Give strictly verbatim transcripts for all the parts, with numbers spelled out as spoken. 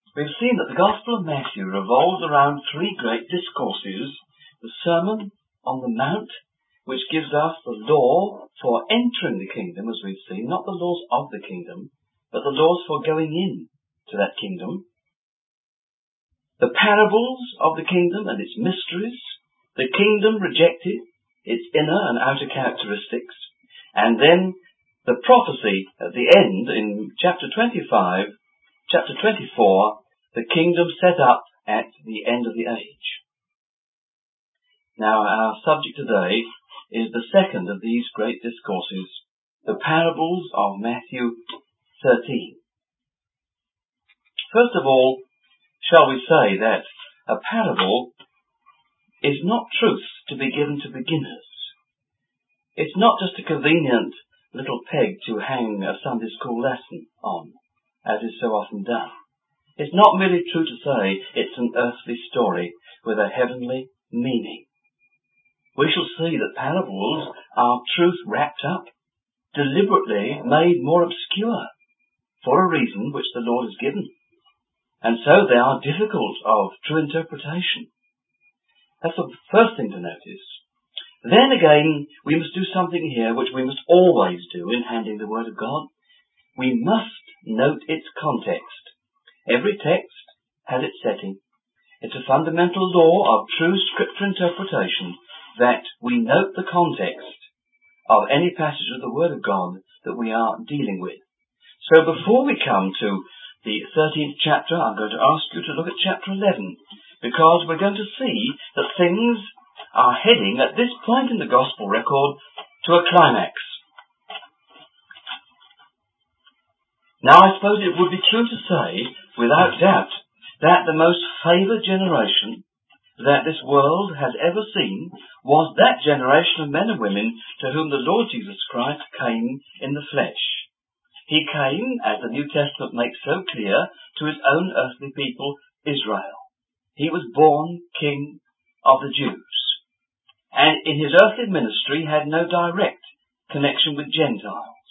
We've seen that the Gospel of Matthew revolves around three great discourses. The Sermon on the Mount, which gives us the law for entering the kingdom, as we've seen, not the laws of the kingdom, but the laws for going in to that kingdom. The parables of the kingdom and its mysteries, the kingdom rejected, its inner and outer characteristics, and then the prophecy at the end in chapter twenty-five, chapter twenty-four, the kingdom set up at the end of the age. Now our subject today is the second of these great discourses, the parables of Matthew thirteen. First of all, shall we say that a parable is not truth to be given to beginners. It's not just a convenient little peg to hang a Sunday school lesson on, as is so often done. It's not merely true to say it's an earthly story with a heavenly meaning. We shall see that parables are truth wrapped up, deliberately made more obscure, for a reason which the Lord has given. And so they are difficult of true interpretation. That's the first thing to notice. Then again, we must do something here which we must always do in handling the Word of God. We must note its context. Every text has its setting. It's a fundamental law of true Scripture interpretation that we note the context of any passage of the Word of God that we are dealing with. So before we come to the thirteenth chapter, I'm going to ask you to look at chapter eleven, because we're going to see that things are heading at this point in the Gospel record to a climax. Now I suppose it would be true to say, without doubt, that the most favoured generation that this world has ever seen was that generation of men and women to whom the Lord Jesus Christ came in the flesh. He came, as the New Testament makes so clear, to his own earthly people, Israel. He was born King of the Jews, and in his earthly ministry had no direct connection with Gentiles.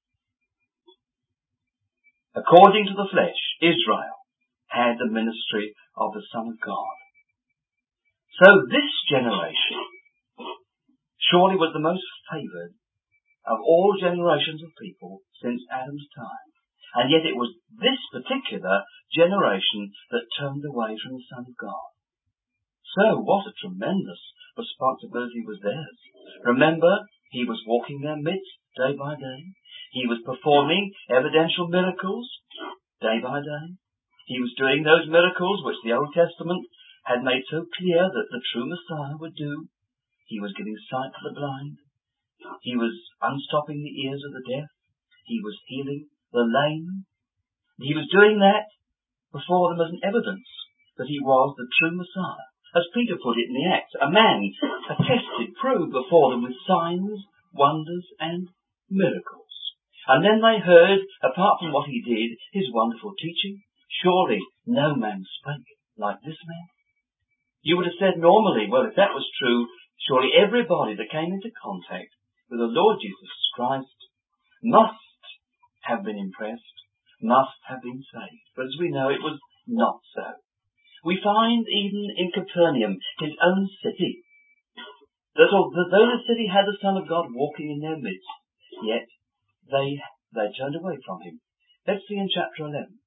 According to the flesh, Israel had the ministry of the Son of God. So this generation surely was the most favoured of all generations of people since Adam's time. And yet it was this particular generation that turned away from the Son of God. So what a tremendous responsibility was theirs. Remember, he was walking their midst day by day. He was performing evidential miracles day by day. He was doing those miracles which the Old Testament had made so clear that the true Messiah would do. He was giving sight to the blind. He was unstopping the ears of the deaf. He was healing the lame. He was doing that before them as an evidence that he was the true Messiah. As Peter put it in the Acts, a man attested, proved before them with signs, wonders, and miracles. And then they heard, apart from what he did, his wonderful teaching. Surely no man spake like this man. You would have said normally, well, if that was true, surely everybody that came into contact with the Lord Jesus Christ must have been impressed, must have been saved. But as we know, it was not so. We find even in Capernaum, his own city, that although the city had the Son of God walking in their midst, yet they they turned away from him. Let's see in chapter eleven.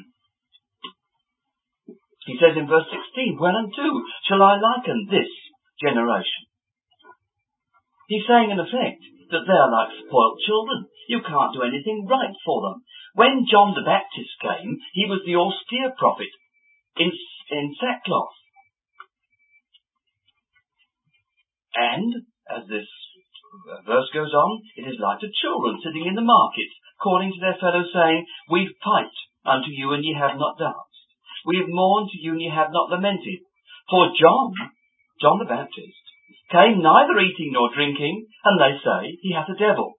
He says in verse sixteen, whereunto shall I liken this generation? He's saying in effect that they are like spoilt children. You can't do anything right for them. When John the Baptist came, he was the austere prophet in, in sackcloth. And, as this verse goes on, it is like to children sitting in the market, calling to their fellows, saying, we've piped unto you, and ye have not danced. We have mourned to you, and ye have not lamented. For John, John the Baptist, came neither eating nor drinking, and they say he hath a devil.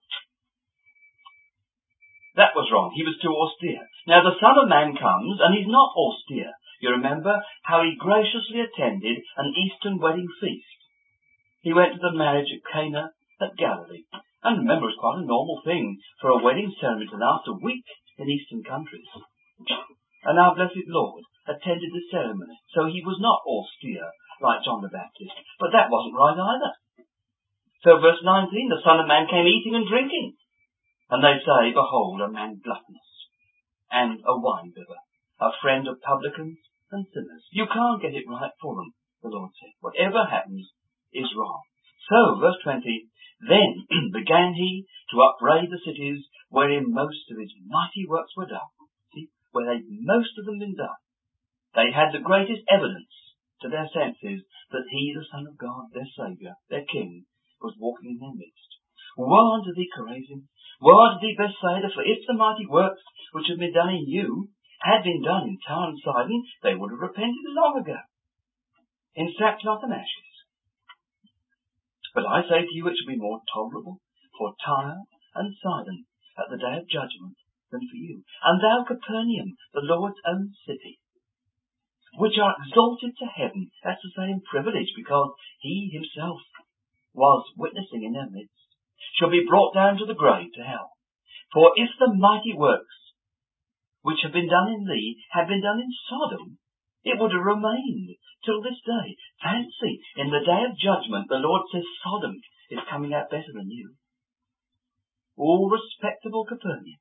That was wrong. He was too austere. Now the Son of Man comes, and he's not austere. You remember how he graciously attended an Eastern wedding feast. He went to the marriage at Cana at Galilee. And remember, it's quite a normal thing for a wedding ceremony to last a week in Eastern countries. and our blessed Lord attended the ceremony. So he was not austere like John the Baptist, but that wasn't right either. So verse nineteen, the Son of Man came eating and drinking, and they say, behold, a man gluttonous, and a winebibber, a friend of publicans and sinners. You can't get it right for them, the Lord said. Whatever happens is wrong. So, verse twenty, then began he to upbraid the cities wherein most of his mighty works were done. See, where they, most of them been done. They had the greatest evidence to their senses that he, the Son of God, their Saviour, their King, was walking in their midst. Woe unto thee, Chorazin! Woe unto thee, Bethsaida! For if the mighty works which have been done in you had been done in Tyre and Sidon, they would have repented long ago, in sackcloth and ashes. But I say to you, it shall be more tolerable for Tyre and Sidon at the day of judgment than for you. And thou, Capernaum, the Lord's own city, which are exalted to heaven, that's the same privilege, because he himself was witnessing in their midst, shall be brought down to the grave, to hell. For if the mighty works which have been done in thee had been done in Sodom, it would have remained till this day. Fancy, in the day of judgment, the Lord says Sodom is coming out better than you. All respectable Capernaum,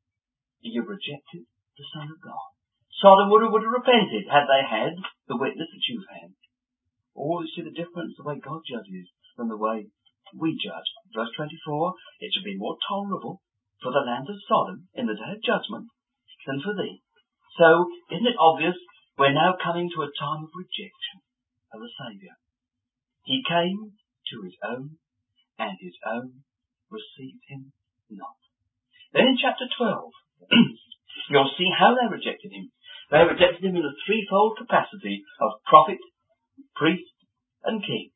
you've rejected the Son of God. Sodom would have, would have repented had they had the witness that you've had. Or you see the difference, the way God judges than the way we judge. Verse twenty-four, it shall be more tolerable for the land of Sodom in the day of judgment than for thee. So, isn't it obvious we're now coming to a time of rejection of the Saviour? He came to his own, and his own received him not. Then in chapter twelve, you'll see how they rejected him. They rejected him in the threefold capacity of prophet, priest, and king.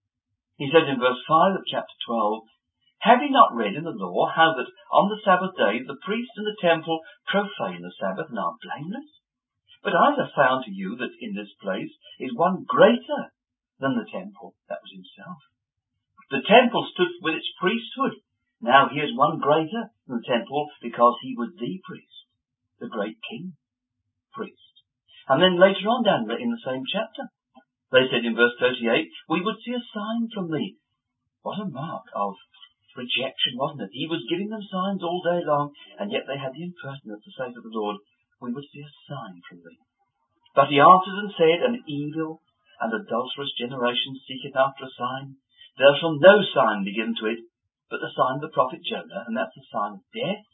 He says in verse five of chapter twelve, have ye not read in the law how that on the Sabbath day the priest and the temple profane the Sabbath and are blameless? But I have found to you that in this place is one greater than the temple, that was himself. The temple stood with its priesthood. Now he is one greater than the temple because he was the priest, the great king priest. And then later on down in the same chapter, they said in verse thirty-eight, we would see a sign from thee. What a mark of rejection, wasn't it? He was giving them signs all day long, and yet they had the impertinence to say to the Lord, we would see a sign from thee. But he answered and said, an evil and adulterous generation seeketh after a sign. There shall no sign be given to it, but the sign of the prophet Jonah, and that's the sign of death.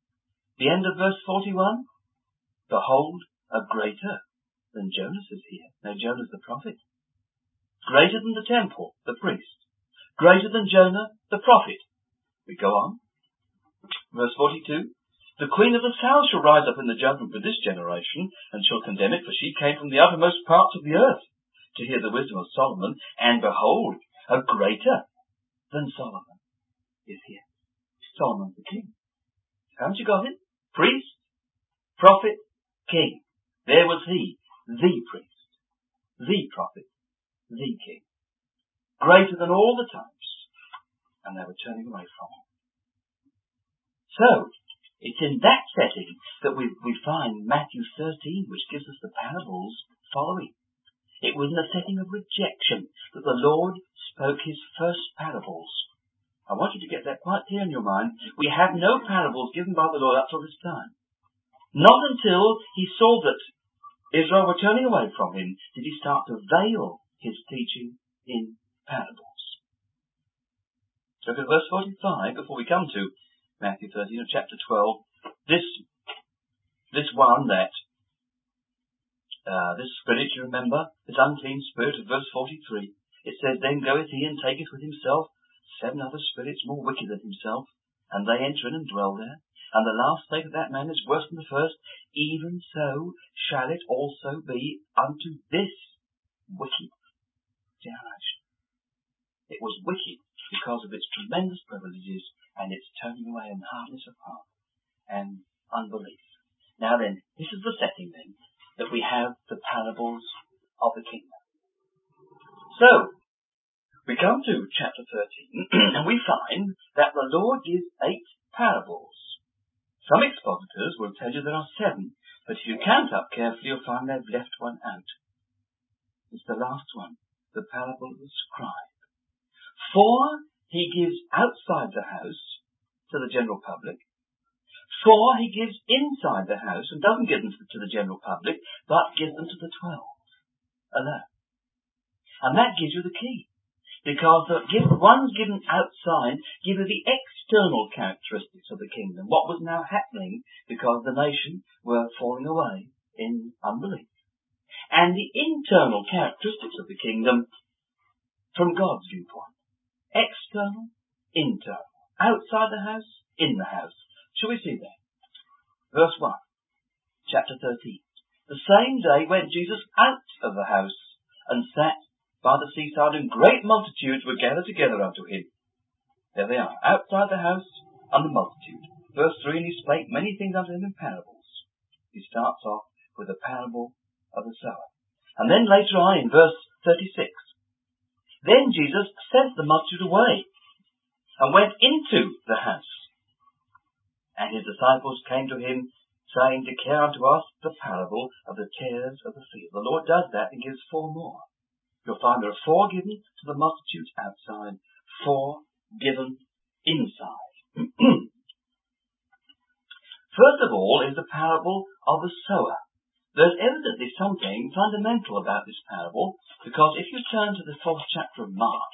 The end of verse forty-one, behold, a greater than Jonas is here. Now Jonah's the prophet. Greater than the temple, the priest. Greater than Jonah, the prophet. We go on. Verse forty-two. The queen of the south shall rise up in the judgment with this generation, and shall condemn it, for she came from the uttermost parts of the earth to hear the wisdom of Solomon, and behold, a greater than Solomon is here. Solomon's the king. Haven't you got it? Priest, prophet, king. There was he, the priest, the prophet, the king. Greater than all the times. And they were turning away from him. So, it's in that setting that we, we find Matthew thirteen, which gives us the parables following. It was in a setting of rejection that the Lord spoke his first parables. I want you to get that quite clear in your mind. We have no parables given by the Lord up till this time. Not until he saw that Israel were turning away from him did he start to veil his teaching in parables. Look at verse forty-five before we come to Matthew thirteen of chapter twelve. This, this one that, uh, this spirit, you remember, this unclean spirit of verse forty-three, it says, then goeth he and taketh with himself seven other spirits more wicked than himself, and they enter in and dwell there. And the last state of that man is worse than the first. Even so shall it also be unto this wicked generation. It was wicked because of its tremendous privileges and its turning away and hardness of heart and unbelief. Now then, this is the setting then that we have the parables of the kingdom. So, we come to chapter thirteen and we find that the Lord gives eight parables. Some expositors will tell you there are seven, But if you count up carefully, you'll find they've left one out. It's the last one, the parable of the scribe. For he gives outside the house to the general public. For he gives inside the house and doesn't give them to the general public, but gives them to the twelve alone. And that gives you the key. Because the ones given outside give you the external characteristics of the kingdom, what was now happening because the nation were falling away in unbelief. And the internal characteristics of the kingdom from God's viewpoint. External, internal. Outside the house, in the house. Shall we see that? Verse one, chapter thirteen. The same day went Jesus out of the house and sat by the seaside, and great multitudes were gathered together unto him. There they are, outside the house and the multitude. Verse three, and he spake many things unto them in parables. He starts off with the parable of the sower. And then later on in verse thirty-six, then Jesus sent the multitude away and went into the house. And his disciples came to him, saying, declare unto us the parable of the tares of the field. The Lord does that and gives four more. You'll find there are four given to the multitudes outside, four given inside. First of all is the parable of the sower. There's evidently something fundamental about this parable, because if you turn to the fourth chapter of Mark,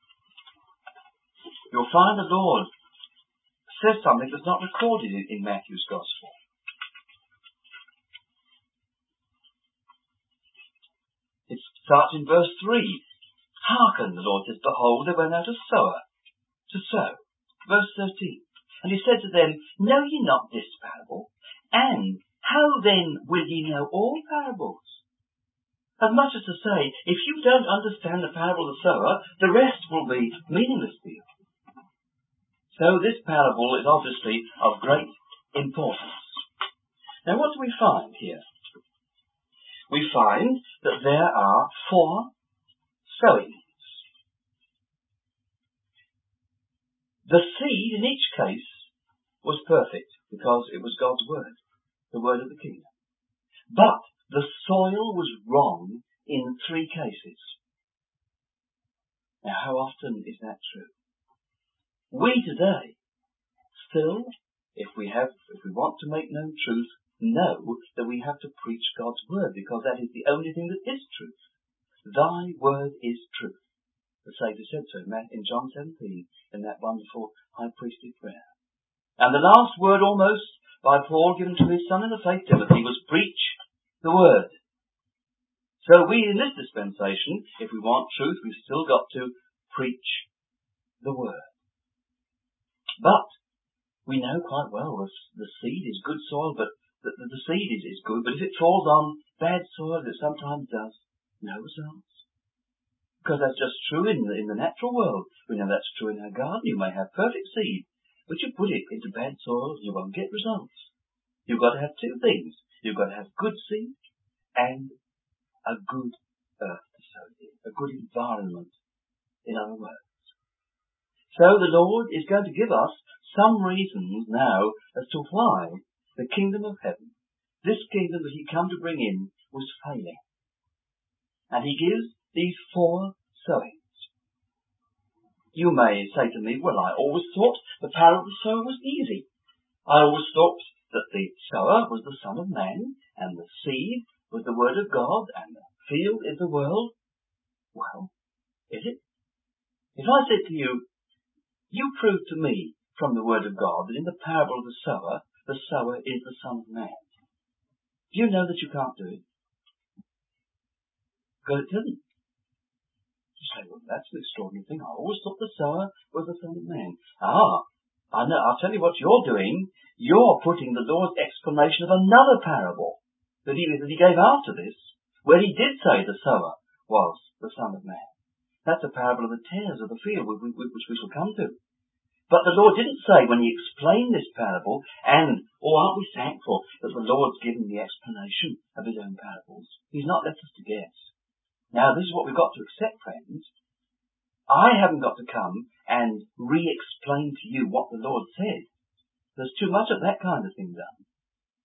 you'll find the Lord says something that's not recorded in, in Matthew's Gospel. It starts in verse three. Hearken, the Lord says, behold, there went out a sower to sow. Verse thirteen. And he said to them, know ye not this parable? And how then will ye know all parables? As much as to say, if you don't understand the parable of the sower, the rest will be meaningless to you. So this parable is obviously of great importance. Now what do we find here? We find that there are four sowings. The seed in each case was perfect because it was God's word, the word of the kingdom. But the soil was wrong in three cases. Now how often is that true? We today still, if we have, if we want to make known truth, know that we have to preach God's word, because that is the only thing that is truth. Thy word is truth. The Saviour said so in John seventeen, in that wonderful high priestly prayer. And the last word almost by Paul given to his son in the faith, Timothy, was preach the word. So we in this dispensation, if we want truth, we've still got to preach the word. But we know quite well the, the seed is good soil, but the, the, the seed is, is good, but if it falls on bad soil, it sometimes does, no results. Because that's just true in the, in the natural world. We know that's true in our garden. You may have perfect seed, but you put it into bad soil, you won't get results. You've got to have two things. You've got to have good seed and a good earth to sow in, a good environment, in other words. So the Lord is going to give us some reasons now as to why the kingdom of heaven, this kingdom that he come to bring in, was failing. And he gives these four sowings. You may say to me, well, I always thought the parable of the sower was easy. I always thought that the sower was the Son of Man, and the seed was the word of God, and the field is the world. Well, is it? If I said to you, you prove to me from the word of God that in the parable of the sower, the sower is the Son of Man. Do you know that you can't do it? Because it doesn't. You say, well, that's an extraordinary thing. I always thought the sower was the Son of Man. Ah, I know. I'll tell you what you're doing. You're putting the Lord's explanation of another parable that he, that he gave after this, where he did say the sower was the Son of Man. That's a parable of the tares of the field, which we shall come to. But the Lord didn't say when he explained this parable, and, oh, aren't we thankful that the Lord's given the explanation of his own parables? He's not left us to guess. Now, this is what we've got to accept, friends. I haven't got to come and re-explain to you what the Lord said. There's too much of that kind of thing done.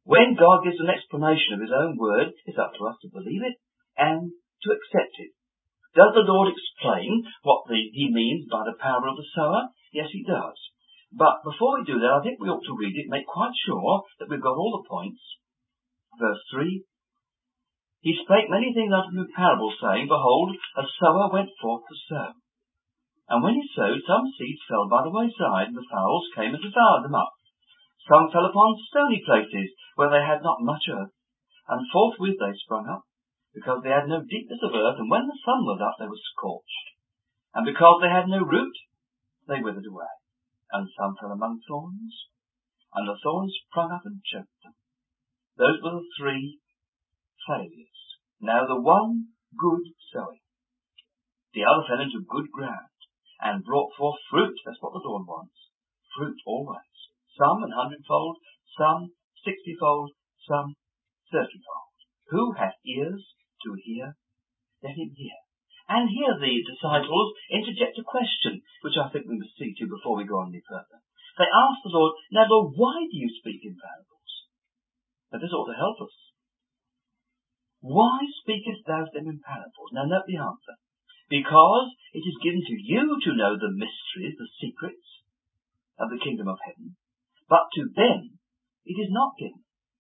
When God gives an explanation of his own word, it's up to us to believe it and to accept it. Does the Lord explain what the, he means by the parable of the sower? Yes, he does. But before we do that, I think we ought to read it, make quite sure that we've got all the points. Verse three. He spake many things unto them in parables, saying, Behold, a sower went forth to sow. And when he sowed, some seeds fell by the wayside, and the fowls came and devoured them up. Some fell upon stony places, where they had not much earth, and forthwith they sprung up, because they had no deepness of earth, and when the sun was up, they were scorched. And because they had no root, they withered away. And some fell among thorns, and the thorns sprung up and choked them. Those were the three failures. Now the one good sowing. The other fell into good ground, and brought forth fruit. That's what the Lord wants. Fruit always. Some an hundredfold, some sixtyfold, some thirtyfold. Who hath ears to hear? Let him hear. And here the disciples interject a question, which I think we must see to before we go on any further. They ask the Lord, Now Lord, why do you speak in parables? Now this ought to help us. Why speakest thou them in parables? Now note the answer. Because it is given to you to know the mysteries, the secrets of the kingdom of heaven, but to them it is not given.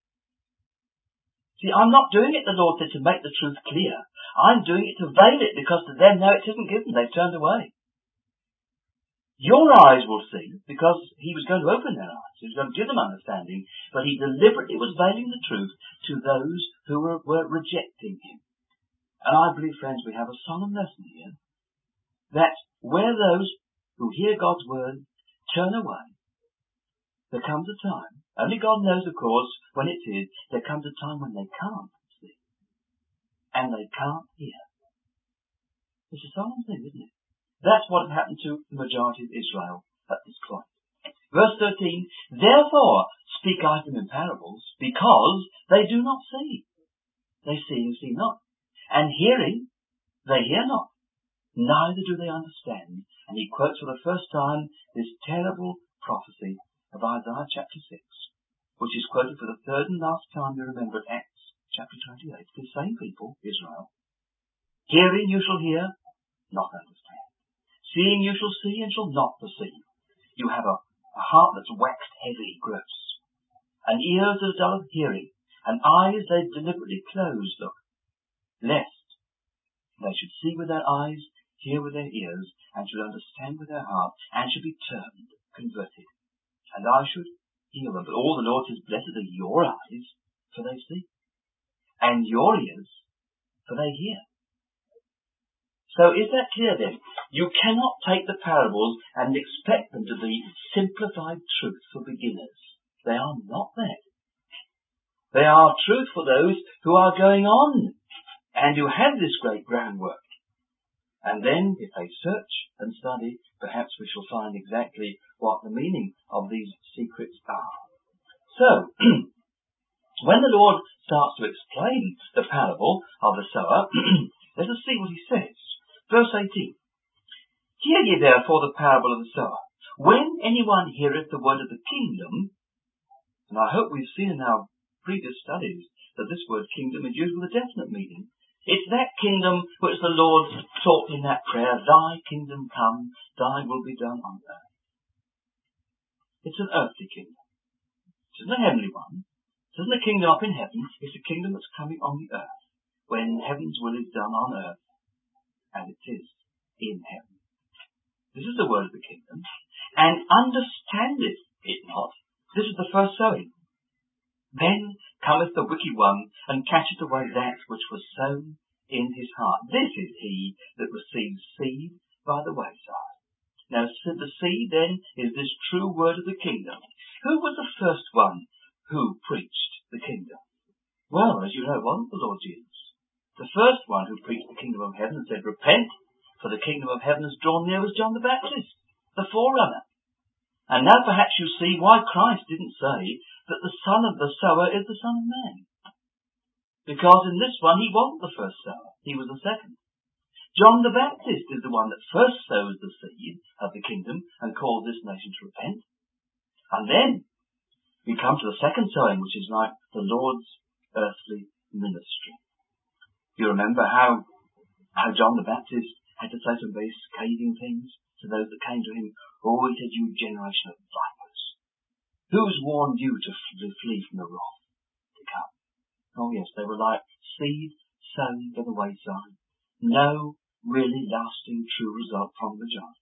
See, I'm not doing it, the Lord said, to make the truth clear. I'm doing it to veil it, because to them now it isn't given. They've turned away. Your eyes will see, because he was going to open their eyes. He was going to give them understanding, but he deliberately was veiling the truth to those who were, were rejecting him. And I believe, friends, we have a solemn lesson here, that where those who hear God's word turn away, there comes a time, only God knows, of course, when it is, there comes a time when they can't see. And they can't hear. It's a solemn thing, isn't it? That's what had happened to the majority of Israel at this point. Verse thirteen, Therefore speak I to them in parables, because they do not see. They see and see not. And hearing, they hear not. Neither do they understand. And he quotes for the first time this terrible prophecy of Isaiah chapter six, which is quoted for the third and last time, you remember, at Acts chapter twenty-eight. The same people, Israel. Hearing you shall hear, not understand. Seeing you shall see, and shall not perceive. You have a, a heart that's waxed heavy, gross, and ears as dull of hearing, and eyes they deliberately close, look, lest they should see with their eyes, hear with their ears, and should understand with their heart, and should be turned, converted. And I should heal them. But all the Lord says, Blessed are your eyes, for they see, and your ears, for they hear. So is that clear then? You cannot take the parables and expect them to be simplified truth for beginners. They are not that. They are truth for those who are going on and who have this great groundwork. And then, if they search and study, perhaps we shall find exactly what the meaning of these secrets are. So, when the Lord starts to explain the parable of the sower, let us see what he says. Verse eighteen. Hear ye therefore the parable of the sower. When anyone heareth the word of the kingdom, and I hope we've seen in our previous studies that this word kingdom is used with a definite meaning. It's that kingdom which the Lord taught in that prayer, Thy kingdom come, Thy will be done on earth. It's an earthly kingdom. It isn't a heavenly one. It isn't a kingdom up in heaven. It's a kingdom that's coming on the earth, when heaven's will is done on earth, as it is in heaven. This is the word of the kingdom. And understandeth it not. This is the first sowing. Then cometh the wicked one, and catcheth away that which was sown in his heart. This is he that receives seed by the wayside. Now the seed then is this true word of the kingdom. Who was the first one who preached the kingdom? Well, as you know, wasn't the Lord Jesus? The first one who preached the kingdom of heaven and said, Repent, for the kingdom of heaven has drawn near, was John the Baptist, the forerunner. And now perhaps you see why Christ didn't say that the son of the sower is the Son of Man. Because in this one he wasn't the first sower, he was the second. John the Baptist is the one that first sows the seed of the kingdom and calls this nation to repent. And then we come to the second sowing, which is like the Lord's earthly ministry. You remember how, how John the Baptist had to say some very scathing things to those that came to him. Oh, he said, you generation of vipers. Who's warned you to flee from the wrath to come? Oh yes, they were like seed sown by the wayside. No really lasting true result from the job.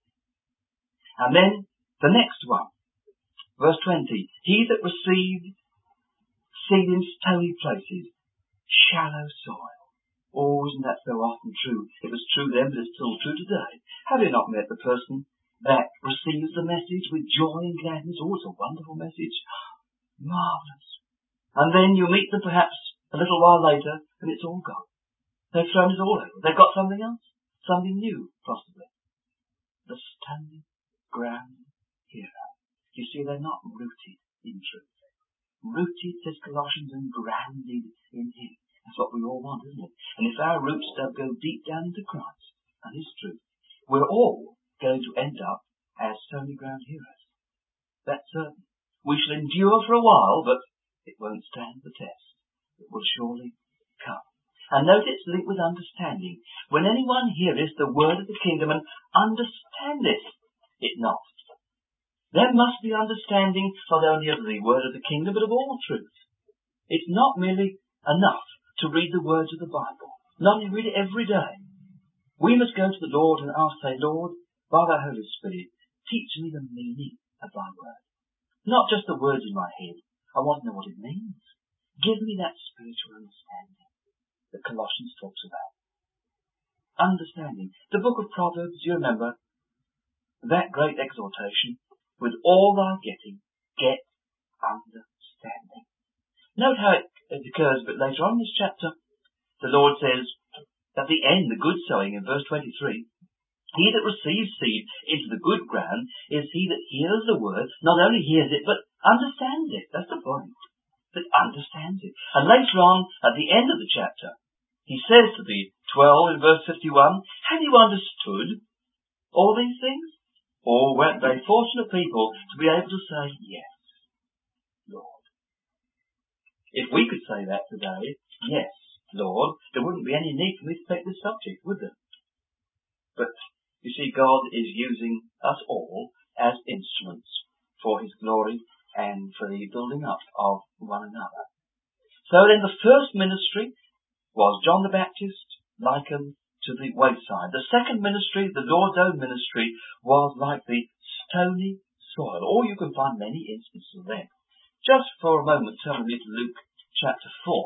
And then the next one, verse twenty. He that received seed in stony places, shallow soil. Oh, isn't that so often true? It was true then, but it's still true today. Have you not met the person that receives the message with joy and gladness? Oh, it's a wonderful message. Marvellous. And then you meet them perhaps a little while later, and it's all gone. They've thrown it all over. They've got something else. Something new, possibly. The stony ground hero. You see, they're not rooted in truth. Rooted, says Colossians, and grounded in Him. That's what we all want, isn't it? And if our roots don't go deep down into Christ and His truth, we're all going to end up as stony ground heroes. That's certain. We shall endure for a while, but it won't stand the test. It will surely come. And note it's linked with understanding. When anyone heareth the word of the kingdom and understandeth it not, there must be understanding not only of the word of the kingdom, but of all truth. It's not merely enough to read the words of the Bible. Not only read it every day. We must go to the Lord and ask, say, Lord, by thy Holy Spirit, teach me the meaning of thy word. Not just the words in my head. I want to know what it means. Give me that spiritual understanding that Colossians talks about. Understanding. The book of Proverbs, you remember, that great exhortation, with all thy getting, get understanding. Note how it, it occurs a bit later on in this chapter. The Lord says, at the end, the good sowing in verse twenty-three, he that receives seed into the good ground is he that hears the word, not only hears it, but understands it. That's the point. That understands it. And later on, at the end of the chapter, he says to the twelve in verse fifty-one, have you understood all these things? Or weren't they fortunate people to be able to say, yes, Lord. If we could say that today, yes, Lord, there wouldn't be any need for me to take this subject, would there? But, you see, God is using us all as instruments for His glory and for the building up of one another. So then the first ministry was John the Baptist likened to the wayside. The second ministry, the Lord's own ministry, was like the stony soil. Or you can find many instances of them. Just for a moment, turn with me to Luke chapter four.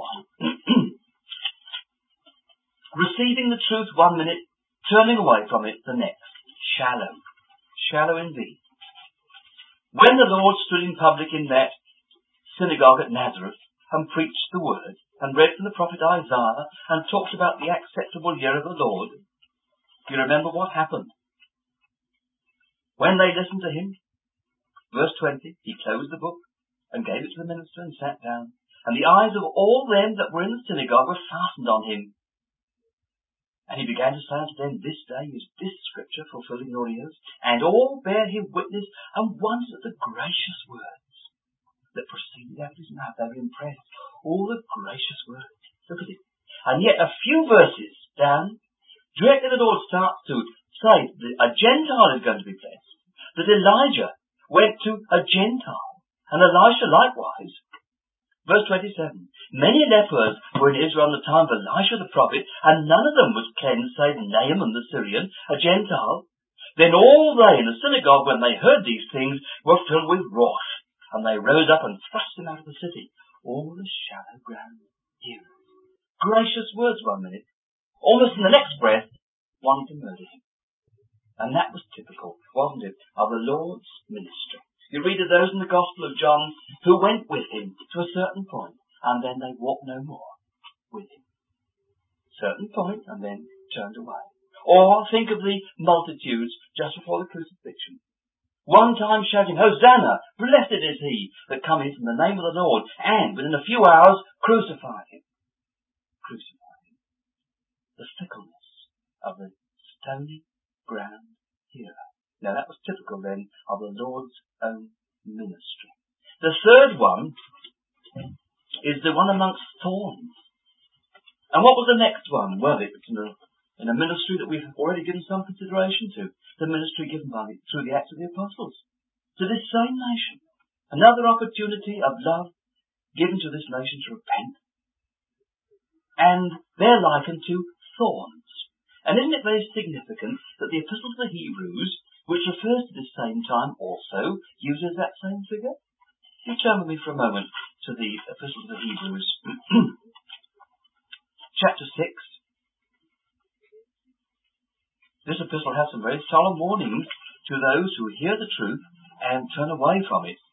Receiving the truth one minute, turning away from it the next. Shallow. Shallow indeed. When the Lord stood in public in that synagogue at Nazareth and preached the word and read from the prophet Isaiah and talked about the acceptable year of the Lord, do you remember what happened? When they listened to him, verse twenty, he closed the book and gave it to the minister and sat down, and the eyes of all them that were in the synagogue were fastened on him. And he began to say unto them, this day is this scripture fulfilled in your ears, and all bare him witness, and wondered at the gracious words that proceeded out of his mouth. They were impressed. All the gracious words. Look at it. And yet a few verses down, directly the Lord starts to say that a Gentile is going to be blessed. That Elijah went to a Gentile, and Elisha likewise. Verse twenty-seven. Many lepers were in Israel in the time of Elisha the prophet, and none of them was cleansed save Naaman the Syrian, a Gentile. Then all they in the synagogue, when they heard these things, were filled with wrath, and they rose up and thrust him out of the city. All the shallow ground hearers. Gracious words one minute, almost in the next breath, wanting to murder him. And that was typical, wasn't it, of the Lord's ministry. You read of those in the Gospel of John who went with him to a certain point, and then they walked no more with him. Certain point, and then turned away. Or think of the multitudes just before the crucifixion. One time shouting, Hosanna! Blessed is he that cometh in the name of the Lord, and within a few hours crucify him. Crucify him. The fickleness of the stony ground hero. Now that was typical then of the Lord's own ministry. The third one is the one amongst thorns. And what was the next one? Well, it's in a, in a ministry that we've already given some consideration to. The ministry given by the, through the Acts of the Apostles to this same nation. Another opportunity of love given to this nation to repent. And they're likened to thorns. And isn't it very significant that the Epistle to the Hebrews, which refers to this same time, also uses that same figure? You turn with me for a moment to the Epistle to the Hebrews, chapter six. This epistle has some very solemn warnings to those who hear the truth and turn away from it.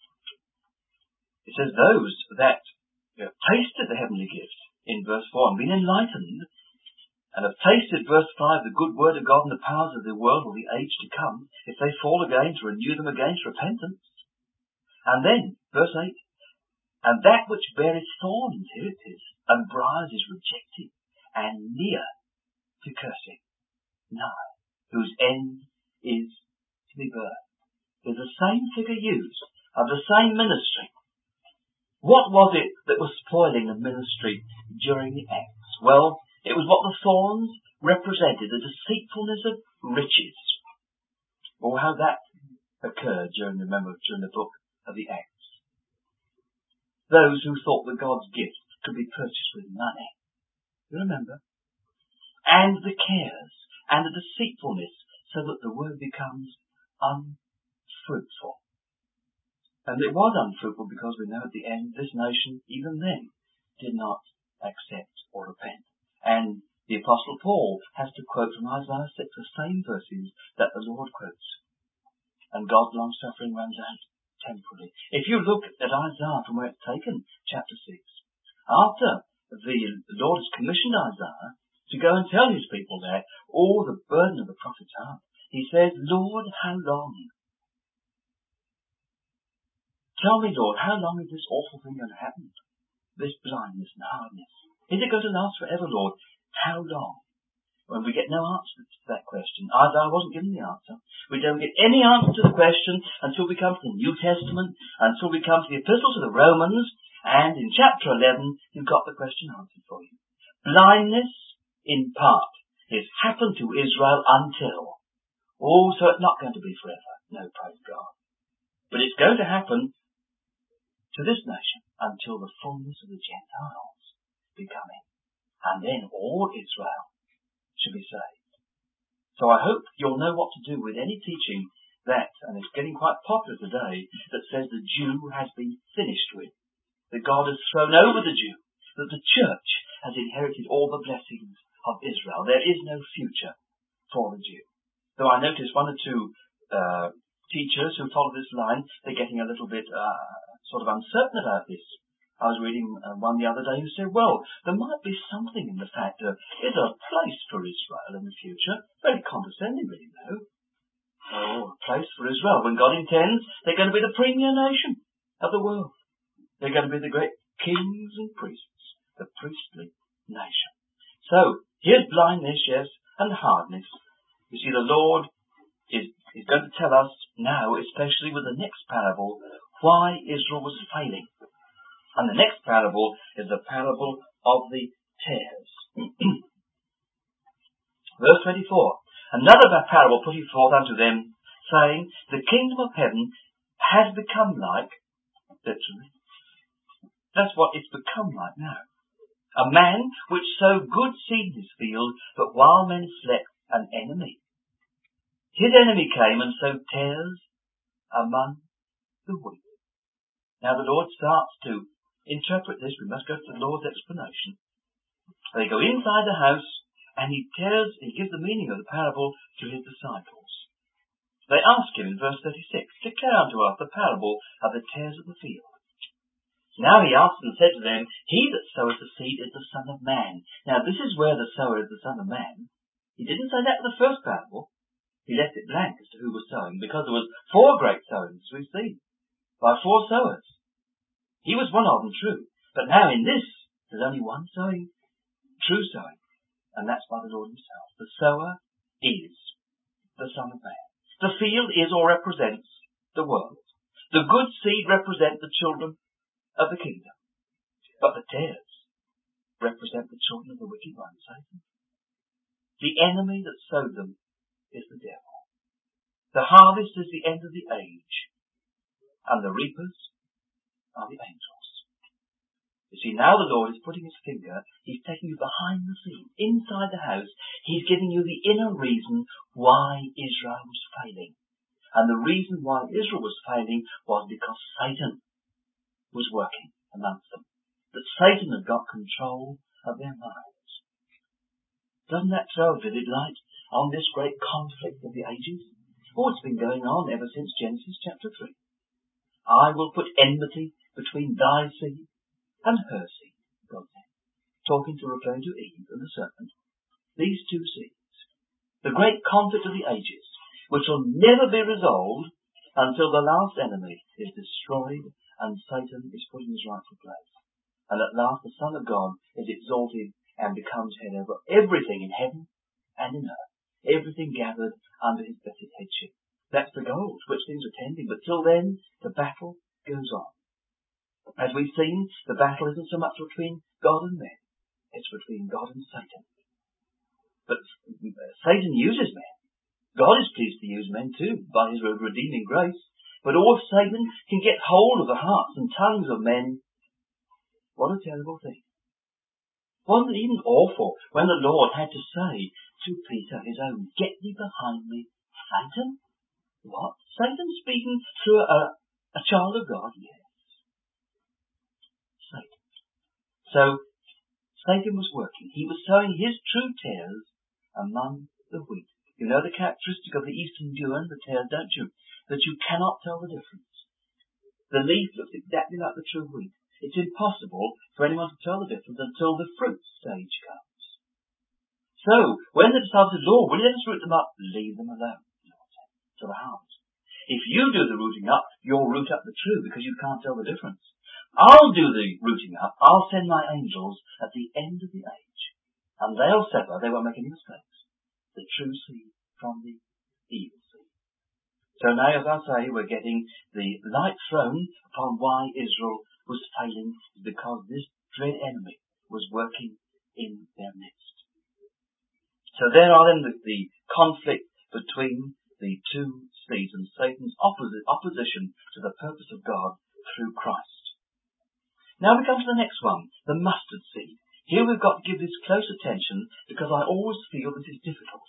It says, those that you know, tasted the heavenly gift, in verse four, and been enlightened, and have tasted, verse five, the good word of God and the powers of the world or the age to come, if they fall again, to renew them again to repentance. And then, verse eight, and that which beareth thorns, here it is, and briars is rejected, and near to cursing, nigh, whose end is to be burned. There's the same figure used of the same ministry. What was it that was spoiling the ministry during the Acts? Well, it was what the thorns represented, the deceitfulness of riches. Or how that occurred during the, remember, during the book of the Acts. Those who thought that God's gift could be purchased with money. You remember? And the cares and the deceitfulness, so that the word becomes unfruitful. And it was unfruitful because we know at the end this nation, even then, did not accept or repent. And the Apostle Paul has to quote from Isaiah six, the same verses that the Lord quotes. And God's long suffering runs out temporarily. If you look at Isaiah from where it's taken, chapter six, after the Lord has commissioned Isaiah to go and tell his people there all the burden of the prophet's heart, he says, Lord, how long? Tell me, Lord, how long is this awful thing going to happen? This blindness and hardness. Is it going to last forever, Lord? How long? When we get no answer to that question. Isaiah wasn't given the answer. We don't get any answer to the question until we come to the New Testament, until we come to the Epistle to the Romans, and in chapter eleven, you've got the question answered for you. Blindness, in part, has happened to Israel until. Oh, so it's not going to be forever. No, praise God. But it's going to happen to this nation until the fullness of the Gentiles be coming. And then all Israel should be saved. So I hope you'll know what to do with any teaching that, and it's getting quite popular today, that says the Jew has been finished with. That God has thrown over the Jew. That the church has inherited all the blessings of Israel. There is no future for the Jew. Though I noticed one or two uh, teachers who follow this line, they're getting a little bit uh, sort of uncertain about this. I was reading uh, one the other day who said, well, there might be something in the fact that is there a place for Israel in the future? Very condescending, really, no? Oh, a place for Israel. When God intends, they're going to be the premier nation of the world. They're going to be the great kings and priests, the priestly nation. So, here's blindness, yes, and hardness. You see, the Lord is, is going to tell us now, especially with the next parable, why Israel was failing. And the next parable is the parable of the tares. Verse twenty-four. Another parable put he forth unto them, saying, the kingdom of heaven has become like, literally, that's what it's become like now. A man which sowed good seed in his field, but while men slept, an enemy. His enemy came and sowed tares among the wheat. Now the Lord starts to interpret this. We must go to the Lord's explanation. They go inside the house, and he tells, he gives the meaning of the parable to his disciples. They ask him in verse thirty-six, declare unto us the parable of the tares of the field. Now he asked and said to them, he that soweth the seed is the Son of Man. Now this is where the sower is the Son of Man. He didn't say that in the first parable. He left it blank as to who was sowing, because there was four great sowings, we've seen, by four sowers. He was one of them, true. But now in this, there's only one sowing, true sowing. And that's by the Lord himself. The sower is the Son of Man. The field is or represents the world. The good seed represent the children of the kingdom, but the tares represent the children of the wicked one, Satan. The enemy that sowed them is the devil. The harvest is the end of the age, and the reapers are the angels. You see, now the Lord is putting his finger, he's taking you behind the scenes, inside the house. He's giving you the inner reason why Israel was failing. And the reason why Israel was failing was because Satan was working amongst them. That Satan had got control of their minds. Doesn't that throw a vivid light on this great conflict of the ages? Oh, it's been going on ever since Genesis chapter three. I will put enmity between thy seed and her seed, God said, talking to, referring to Eve and the serpent. These two seeds, the great conflict of the ages, which will never be resolved until the last enemy is destroyed and Satan is put in his rightful place. And at last the Son of God is exalted and becomes head over everything in heaven and in earth. Everything gathered under his blessed headship. That's the goal to which things are tending. But till then, the battle goes on. As we've seen, the battle isn't so much between God and men. It's between God and Satan. But Satan uses men. God is pleased to use men too, by his redeeming grace. But all if Satan can get hold of the hearts and tongues of men, what a terrible thing. Wasn't it even awful when the Lord had to say to Peter, his own, get thee behind me, Satan? What? Satan speaking through a, a child of God? Yes. Satan. So, Satan was working. He was sowing his true tares among the wheat. You know the characteristic of the eastern dew and the tares, don't you? That you cannot tell the difference. The leaf looks exactly like the true wheat. It's impossible for anyone to tell the difference until the fruit stage comes. So, when the disciples said, Lord, will you let us root them up? Leave them alone, to the harvest. If you do the rooting up, you'll root up the true because you can't tell the difference. I'll do the rooting up. I'll send my angels at the end of the age. And they'll sever, they won't make any mistakes. The true seed from the evil seed. So now, as I say, we're getting the light thrown upon why Israel was failing, because this dread enemy was working in their midst. So there are then the, the conflict between the two seeds and Satan's opposi- opposition to the purpose of God through Christ. Now we come to the next one, the mustard seed. Here we've got to give this close attention because I always feel this is difficult.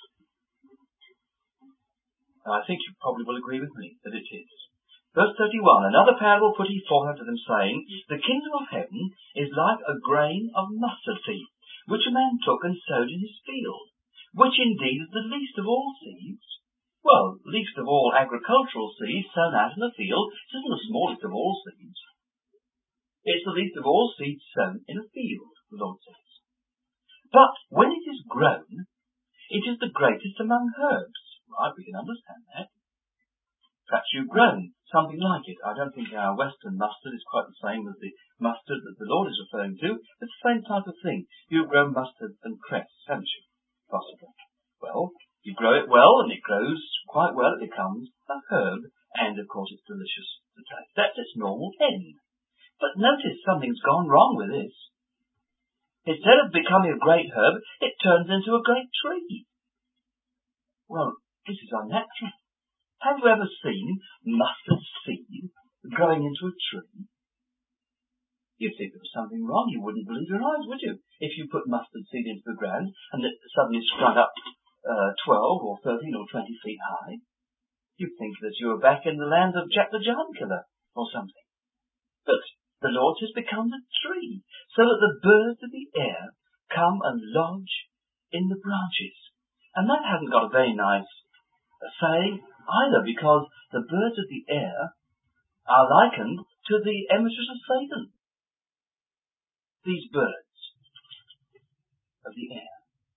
And I think you probably will agree with me that it is. Verse thirty-one, another parable put he forth unto them, saying, the kingdom of heaven is like a grain of mustard seed, which a man took and sowed in his field, which indeed is the least of all seeds. Well, least of all agricultural seeds sown out in the field. It isn't the smallest of all seeds. It's the least of all seeds sown in a field, the Lord says. But when it is grown, it is the greatest among herbs. Right, we can understand that. Perhaps you've grown something like it. I don't think our western mustard is quite the same as the mustard that the Lord is referring to. It's the same type of thing. You've grown mustard and cress, haven't you? Possibly. Well, you grow it well, and it grows quite well. It becomes a herb, and of course it's delicious to taste. That's its normal end. But notice something's gone wrong with this. Instead of becoming a great herb, it turns into a great tree. Well, this is unnatural. Have you ever seen mustard seed growing into a tree? You'd think there was something wrong. You wouldn't believe your eyes, would you? If you put mustard seed into the ground and it suddenly sprung up uh, twelve or thirteen or twenty feet high, you'd think that you were back in the land of Jack the Giant Killer or something. But the Lord has become a tree, so that the birds of the air come and lodge in the branches. And that hasn't got a very nice saying either, because the birds of the air are likened to the emissaries of Satan. These birds of the air.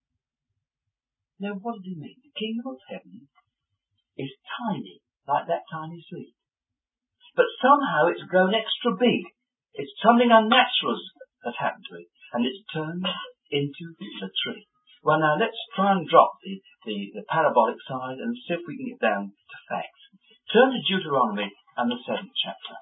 Now, what does he mean? The kingdom of heaven is tiny, like that tiny seed. But somehow it's grown extra big. It's something unnatural has happened to it, and it's turned into a tree. Well, now let's try and drop the, the, the parabolic side and see if we can get down to facts. Turn to Deuteronomy and the seventh chapter.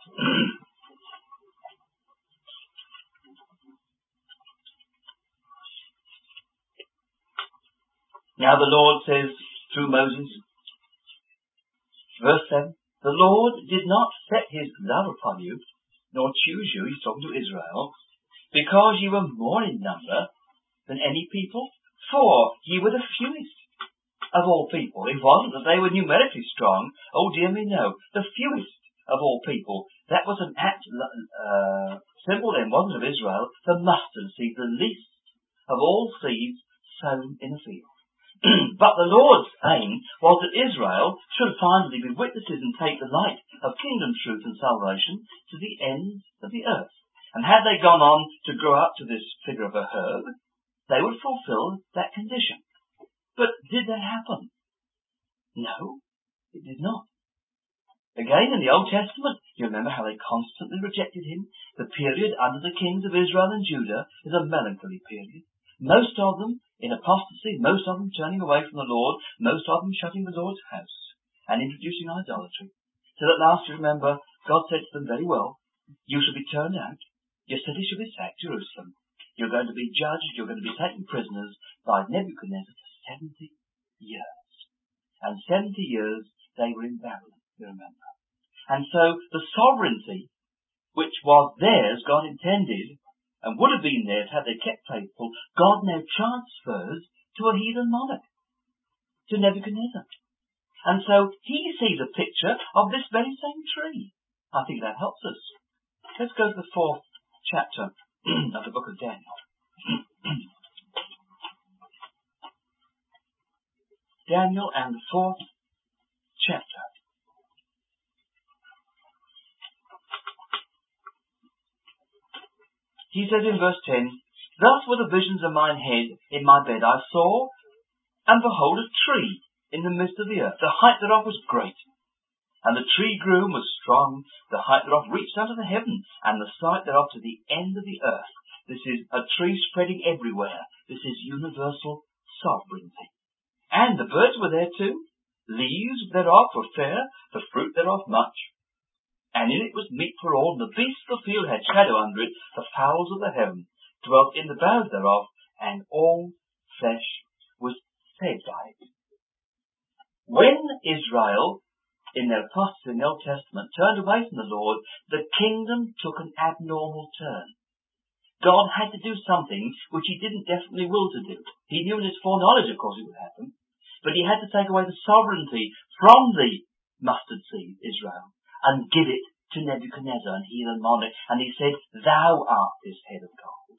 Now the Lord says through Moses, verse seven, the Lord did not set his love upon you, nor choose you, he's talking to Israel, because you were more in number than any people, for ye were the fewest of all people. It wasn't that they were numerically strong. Oh dear me, no. The fewest of all people. That was an act, uh, symbol then, wasn't it, of Israel? The mustard seed, the least of all seeds sown in a field. But the Lord's aim was that Israel should finally be witnesses and take the light of kingdom truth and salvation to the ends of the earth. And had they gone on to grow up to this figure of a herb, they would fulfill that condition. But did that happen? No, it did not. Again, in the Old Testament, you remember how they constantly rejected him. The period under the kings of Israel and Judah is a melancholy period. Most of them in apostasy, most of them turning away from the Lord, most of them shutting the Lord's house and introducing idolatry. Till at last, you remember, God said to them, very well, you shall be turned out. Your city shall be sacked, Jerusalem. You're going to be judged, you're going to be taken prisoners by Nebuchadnezzar for seventy years. And seventy years they were in Babylon, you remember. And so the sovereignty which was theirs, God intended, and would have been theirs had they kept faithful, God now transfers to a heathen monarch, to Nebuchadnezzar. And so he sees a picture of this very same tree. I think that helps us. Let's go to the fourth chapter of the book of Daniel. Daniel and the fourth chapter. He says in verse ten, thus were the visions of mine head in my bed. I saw, and behold, a tree in the midst of the earth. The height thereof was great, and the tree grew and was strong. The height thereof reached unto the heaven, and the sight thereof to the end of the earth. This is a tree spreading everywhere. This is universal sovereignty. And the birds were there too. Leaves thereof were fair, the fruit thereof much. And in it was meat for all, and the beasts of the field had shadow under it, the fowls of the heaven dwelt in the boughs thereof, and all flesh was fed by it. When Israel, in their apostasy in the Old Testament, turned away from the Lord, the kingdom took an abnormal turn. God had to do something which he didn't definitely will to do. He knew in his foreknowledge, of course, it would happen, but he had to take away the sovereignty from the mustard seed, Israel, and give it to Nebuchadnezzar, an heathen monarch. And he said, thou art this head of gold.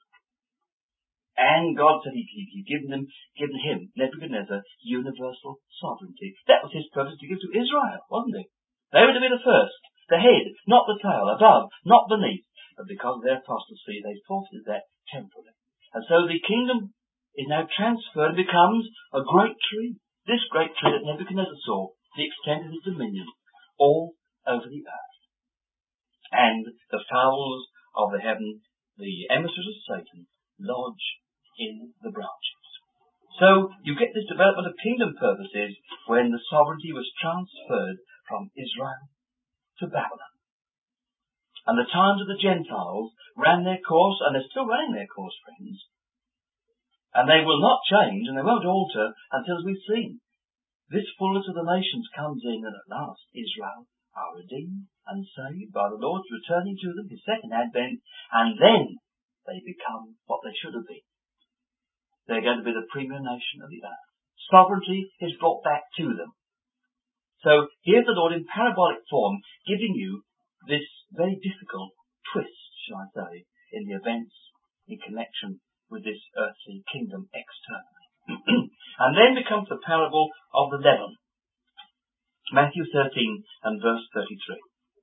And God said he'd, he'd given him, given him, Nebuchadnezzar, universal sovereignty. That was his purpose to give to Israel, wasn't it? They were to be the first, the head, not the tail, above, not beneath. But because of their apostasy, they forfeited that temporarily. And so the kingdom is now transferred and becomes a great tree. This great tree that Nebuchadnezzar saw, the extent of his dominion, all over the earth. And the fowls of the heaven, the emissaries of Satan, lodge in the branches. So you get this development of kingdom purposes when the sovereignty was transferred from Israel to Babylon. And the times of the Gentiles ran their course, and they're still running their course, friends. And they will not change, and they won't alter until, as we've seen, this fullness of the nations comes in, and at last Israel are redeemed and saved by the Lord's returning to them, his second advent, and then they become what they should have been. They're going to be the premier nation of the earth. Sovereignty is brought back to them. So here's the Lord in parabolic form giving you this very difficult twist, shall I say, in the events in connection with this earthly kingdom externally. And then becomes the parable of the leaven. Matthew thirteen and verse thirty-three.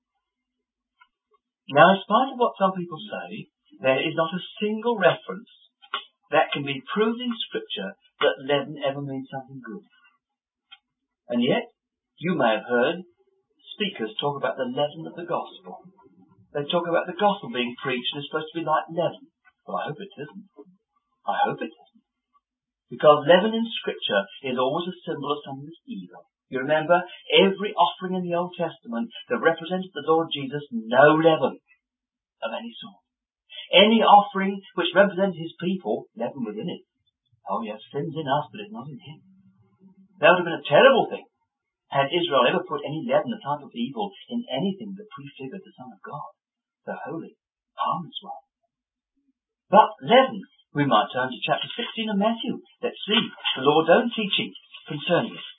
Now, in spite of what some people say, there is not a single reference that can be proved in Scripture that leaven ever means something good. And yet, you may have heard speakers talk about the leaven of the gospel. They talk about the gospel being preached and it's supposed to be like leaven. Well, I hope it isn't. I hope it isn't. Because leaven in Scripture is always a symbol of something that's evil. You remember, every offering in the Old Testament that represented the Lord Jesus, no leaven of any sort. Any offering which represented his people, leaven within it. Oh yes, sin's in us, but it's not in him. That would have been a terrible thing had Israel ever put any leaven, a type of evil, in anything that prefigured the Son of God, the holy, harmless one. But leaven, we might turn to chapter sixteen of Matthew. Let's see the Lord's own teaching concerning it.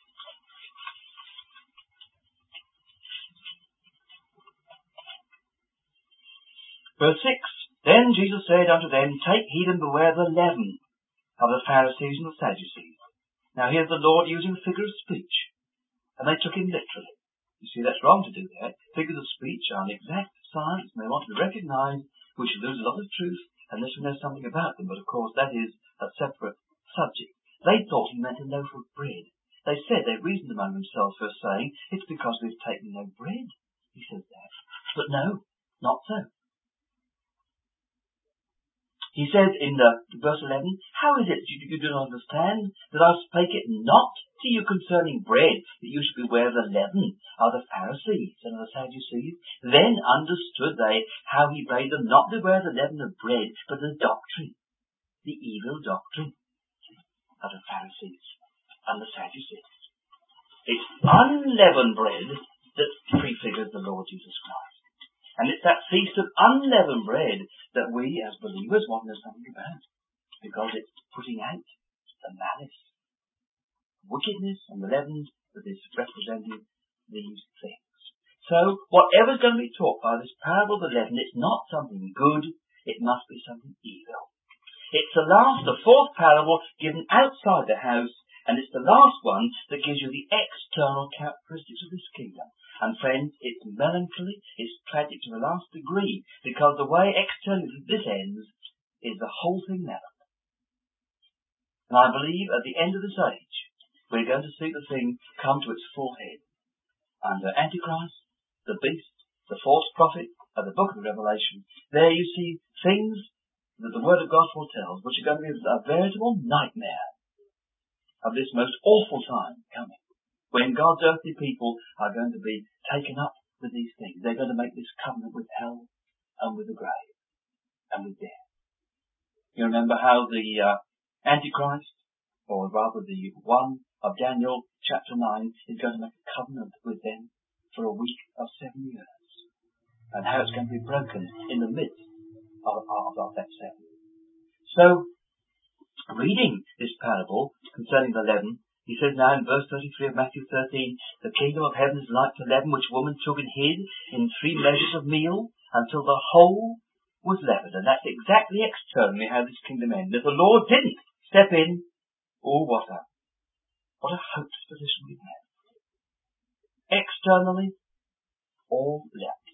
Verse six, Then Jesus said unto them, Take heed and beware the leaven of the Pharisees and the Sadducees. Now here's the Lord using a figure of speech, and they took him literally. You see, that's wrong to do that. Figures of speech are an exact science, and they want to be recognised. We should lose a lot of truth unless we know something about them, but of course that is a separate subject. They thought he meant a loaf of bread. They said, they reasoned among themselves for saying, It's because we've taken no bread. He says that. But no, not so. He says in uh, verse eleven, How is it you, you do not understand that I spake it not to you concerning bread, that you should beware of the leaven of the Pharisees and of the Sadducees? Then understood they how he bade them not beware the leaven of bread, but the doctrine, the evil doctrine of the Pharisees and the Sadducees. It's unleavened bread that prefigures the Lord Jesus Christ. And it's that feast of unleavened bread that we as believers want to know something about. Because it's putting out the malice, wickedness and the leaven that is representing these things. So, whatever's going to be taught by this parable of the leaven, it's not something good, it must be something evil. It's the last, the fourth parable given outside the house, and it's the last one that gives you the external characteristics of this kingdom. And friends, it's melancholy, it's tragic to the last degree, because the way externally this ends is the whole thing leavened. And I believe at the end of this age, we're going to see the thing come to its full head. Under Antichrist, the beast, the false prophet of the book of the Revelation, there you see things that the Word of God foretells, which are going to be a veritable nightmare of this most awful time coming, when God's earthly people are going to be taken up with these things. They're going to make this covenant with hell and with the grave and with death. You remember how the uh, Antichrist, or rather the one of Daniel chapter nine, is going to make a covenant with them for a week of seven years. And how it's going to be broken in the midst of, of, of that seven. So, reading this parable concerning the leaven, he says now in verse thirty-three of Matthew thirteen, The kingdom of heaven is like to leaven, which woman took and hid in three measures of meal, until the whole was leavened. And that's exactly externally how this kingdom ended. If the Lord didn't step in, oh, what a, what a hopeless position we've had. Externally, all leavened.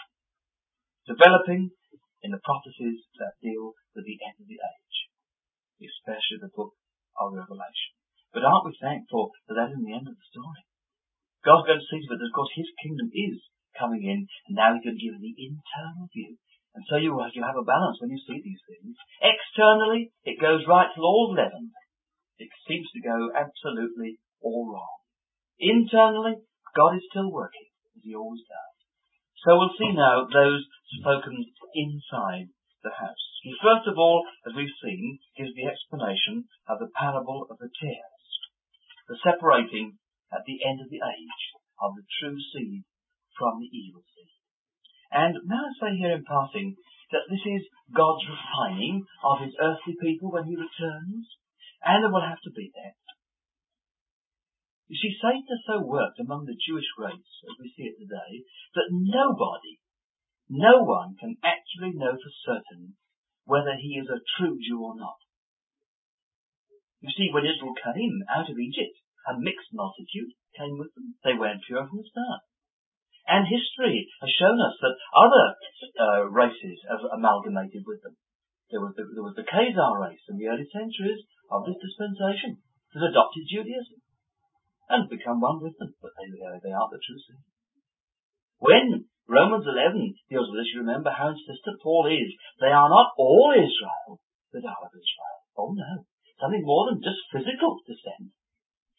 Developing in the prophecies that deal with the end of the age, especially the book of Revelation. But aren't we thankful that that isn't the end of the story? God's going to see to it that, of course, his kingdom is coming in, and now he's going to give the internal view. And so you, you have a balance when you see these things. Externally, it goes right till all leavened. It seems to go absolutely all wrong. Internally, God is still working, as he always does. So we'll see now those spoken inside the house. He first of all, as we've seen, gives the explanation of the parable of the tares. The separating at the end of the age of the true seed from the evil seed. And may I say here in passing that this is God's refining of his earthly people when he returns, and there will have to be that. You see, Satan has so worked among the Jewish race, as we see it today, that nobody, no one can actually know for certain whether he is a true Jew or not. You see, when Israel came out of Egypt, a mixed multitude came with them. They weren't pure from the start. And history has shown us that other uh, races have amalgamated with them. There was, the, there was the Khazar race in the early centuries of this dispensation that adopted Judaism and become one with them, but they, they are the true seed. When Romans eleven deals with this, you remember how insistent Paul is. They are not all Israel that are of Israel. Oh no. Something more than just physical descent.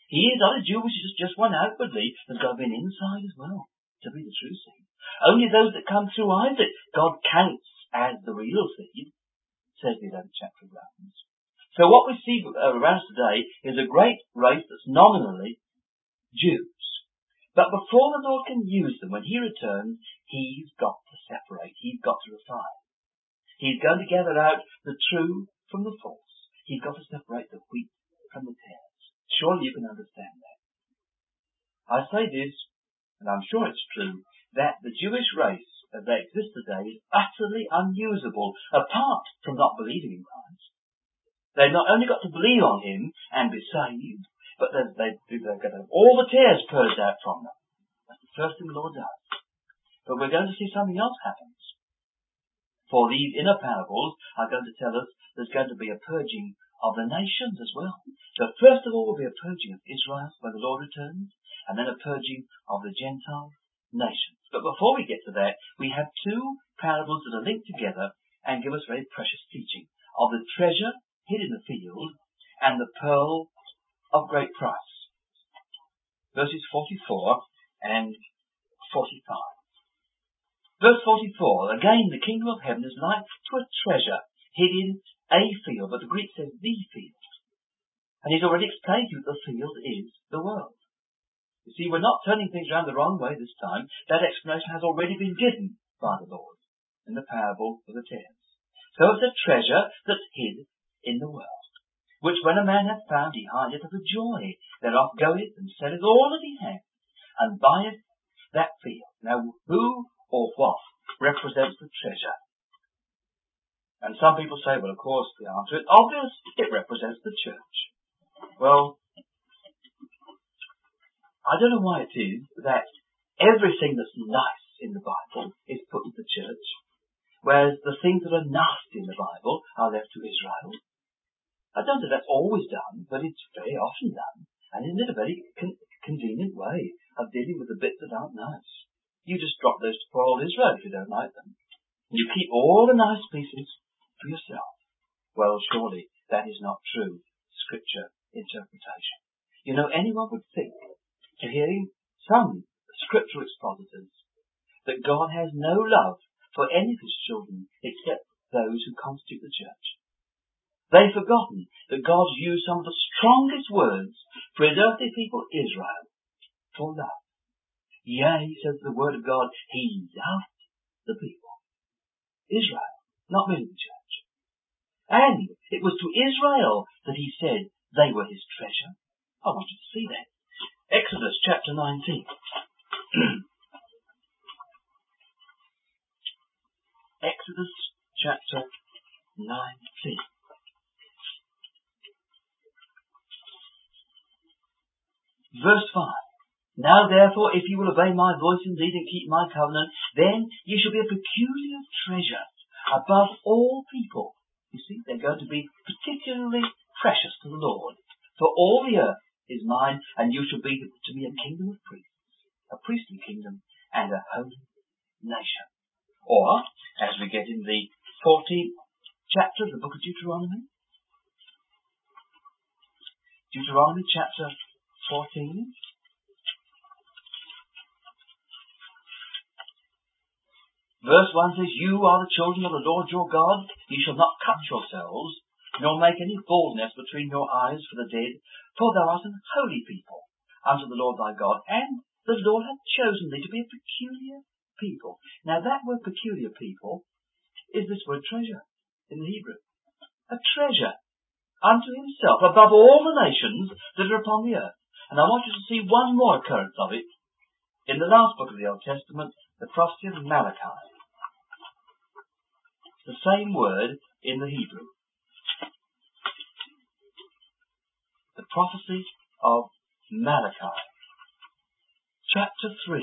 He is not a Jew which is just one outwardly. There's got to be an inside as well to be the true seed. Only those that come through Isaac, God counts as the real seed, says the eleventh chapter of Romans. So what we see around us today is a great race that's nominally Jews. But before the Lord can use them, when He returns, He's got to separate. He's got to refine. He's going to gather out the true from the false. He's got to separate the wheat from the tares. Surely you can understand that. I say this, and I'm sure it's true, that the Jewish race, as they exist today, is utterly unusable, apart from not believing in Christ. They've not only got to believe on Him and be saved, but they've, they've, they've got to have all the tares purged out from them. That's the first thing the Lord does. But we're going to see something else happens. For these inner parables are going to tell us there's going to be a purging of the nations as well. So first of all will be a purging of Israel when the Lord returns, and then a purging of the Gentile nations. But before we get to that, we have two parables that are linked together and give us very precious teaching of the treasure hid in the field and the pearl of great price. Verses forty-four and forty-five. Verse forty-four, again, the kingdom of heaven is like to a treasure hid in a field, but the Greek says the field. And he's already explained to you that the field is the world. You see, we're not turning things around the wrong way this time. That explanation has already been given by the Lord in the parable of the tares. So it's a treasure that's hid in the world, which when a man hath found, he hideth of the joy thereof, goeth and selleth all that he hath, and buyeth that field. Now, who or what represents the treasure? And some people say, well, of course, the answer is obvious. It represents the church. Well, I don't know why it is that everything that's nice in the Bible is put to the church, whereas the things that are nasty in the Bible are left to Israel. I don't think that's always done, but it's very often done. And isn't it a very con- convenient way of dealing with the bits that aren't nice? You just drop those to poor old Israel if you don't like them. And you keep all the nice pieces for yourself. Well, surely that is not true scripture interpretation. You know, anyone would think, to hearing some scriptural expositors, that God has no love for any of His children except those who constitute the church. They've forgotten that God's used some of the strongest words for His earthly people, Israel, for love. Yea, says the word of God, He loved the people. Israel, not merely the church. And it was to Israel that He said they were His treasure. I want you to see that. Exodus chapter nineteen. Exodus chapter nineteen. Verse five. Now therefore, if you will obey my voice indeed and keep my covenant, then ye shall be a peculiar treasure above all people. You see, they're going to be particularly precious to the Lord. For all the earth is mine, and you shall be to me a kingdom of priests, a priestly kingdom, and a holy nation. Or, as we get in the fourteenth chapter of the book of Deuteronomy, Deuteronomy chapter fourteen, verse one says, You are the children of the Lord your God. Ye shall not cut yourselves, nor make any baldness between your eyes for the dead, for thou art an holy people unto the Lord thy God, and the Lord hath chosen thee to be a peculiar people. Now that word peculiar people is this word treasure in the Hebrew. A treasure unto Himself above all the nations that are upon the earth. And I want you to see one more occurrence of it in the last book of the Old Testament, the prophecy of Malachi. The same word in the Hebrew. The prophecy of Malachi. Chapter three.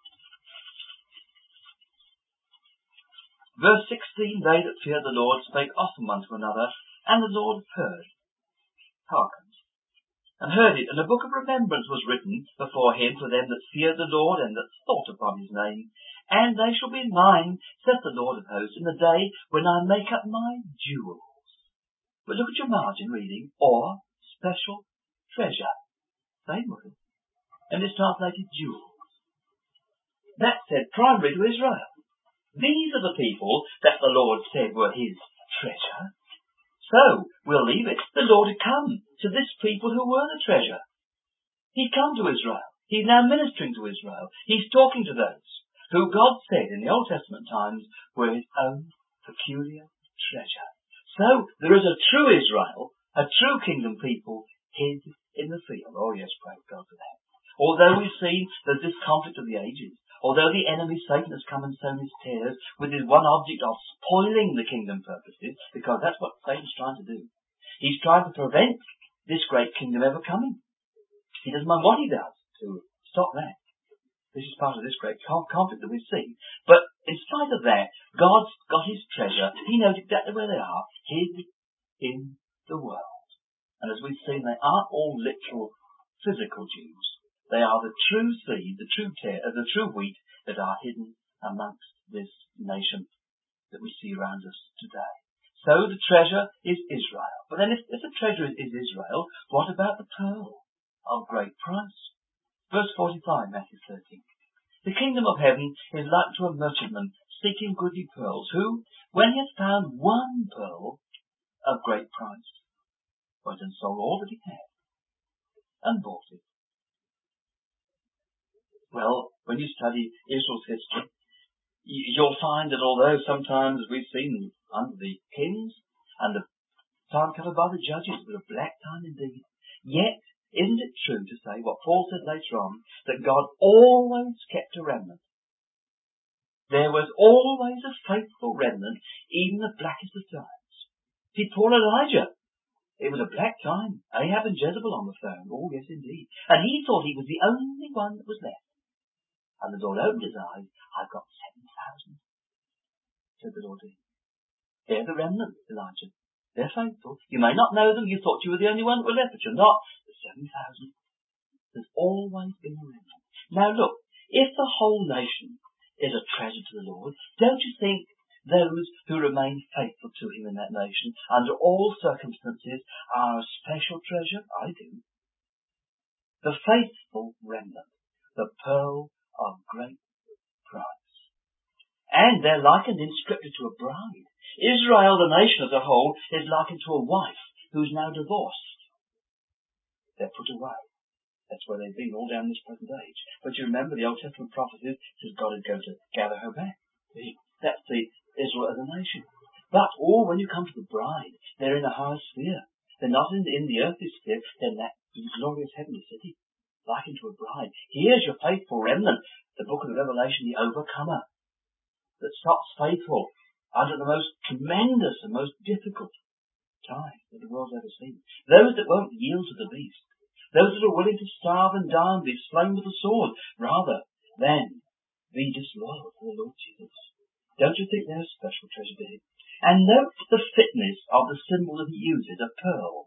Verse sixteen, They that feared the Lord spake often one to another, and the Lord heard. Hearkened. And heard it, and a book of remembrance was written before Him for them that feared the Lord, and that thought upon His name. And they shall be mine, saith the Lord of hosts, in the day when I make up my jewels. But look at your margin reading, or special treasure. Same word. And it's translated jewels. That said primarily to Israel. These are the people that the Lord said were his treasure. So, we'll leave it. The Lord had come to this people who were the treasure. He'd come to Israel. He's now ministering to Israel. He's talking to those who God said in the Old Testament times were his own peculiar treasure. So, there is a true Israel, a true kingdom people hid in the field. Oh yes, praise God for that. Although we've seen there's this conflict of the ages, although the enemy Satan has come and sown his tares with his one object of spoiling the kingdom purposes, because that's what Satan's trying to do. He's trying to prevent this great kingdom ever coming. He doesn't mind what he does to stop that. This is part of this great conflict that we've seen. But in spite of that, God's got his treasure. He knows exactly where they are, hid in the world. And as we've seen, they aren't all literal physical Jews. They are the true seed, the true tear, uh, the true wheat that are hidden amongst this nation that we see around us today. So the treasure is Israel. But then if, if the treasure is Israel, what about the pearl of great price? Verse forty-five, Matthew thirteen. The kingdom of heaven is like to a merchantman seeking goodly pearls, who, when he has found one pearl of great price, went and sold all that he had and bought it. Well, when you study Israel's history, you'll find that although sometimes we've seen under the kings and the time covered by the judges, it was a black time indeed, yet isn't it true to say what Paul said later on, that God always kept a remnant? There was always a faithful remnant, even the blackest of times. See, Paul Elijah, it was a black time. Ahab and Jezebel on the throne. Oh, yes, indeed. And he thought he was the only one that was left. And the Lord opened his eyes. I've got seven thousand, said the Lord to him. They're the remnant, Elijah. They're faithful. You may not know them. You thought you were the only one that was left, but you're not. The seven thousand. There's always been a remnant. Now look, if the whole nation is a treasure to the Lord, don't you think those who remain faithful to him in that nation, under all circumstances, are a special treasure? I do. The faithful remnant, the pearl of great price. And they're likened in Scripture to a bride. Israel, the nation as a whole, is likened to a wife who's now divorced. They're put away. That's where they've been all down this present age. But you remember the Old Testament prophecies says God is going to gather her back. That's the Israel as a nation. But, oh, when you come to the bride, they're in a higher sphere. They're not in the, in the earthly sphere. They're in that glorious heavenly city, likened to a bride. Here's your faithful remnant, the book of the Revelation, the overcomer, that stops faithful under the most tremendous and most difficult time that the world's ever seen. Those that won't yield to the beast. Those that are willing to starve and die and be slain with the sword, rather than be disloyal to the Lord Jesus. Don't you think they're a special treasure to him? And note the fitness of the symbol that he uses, a pearl.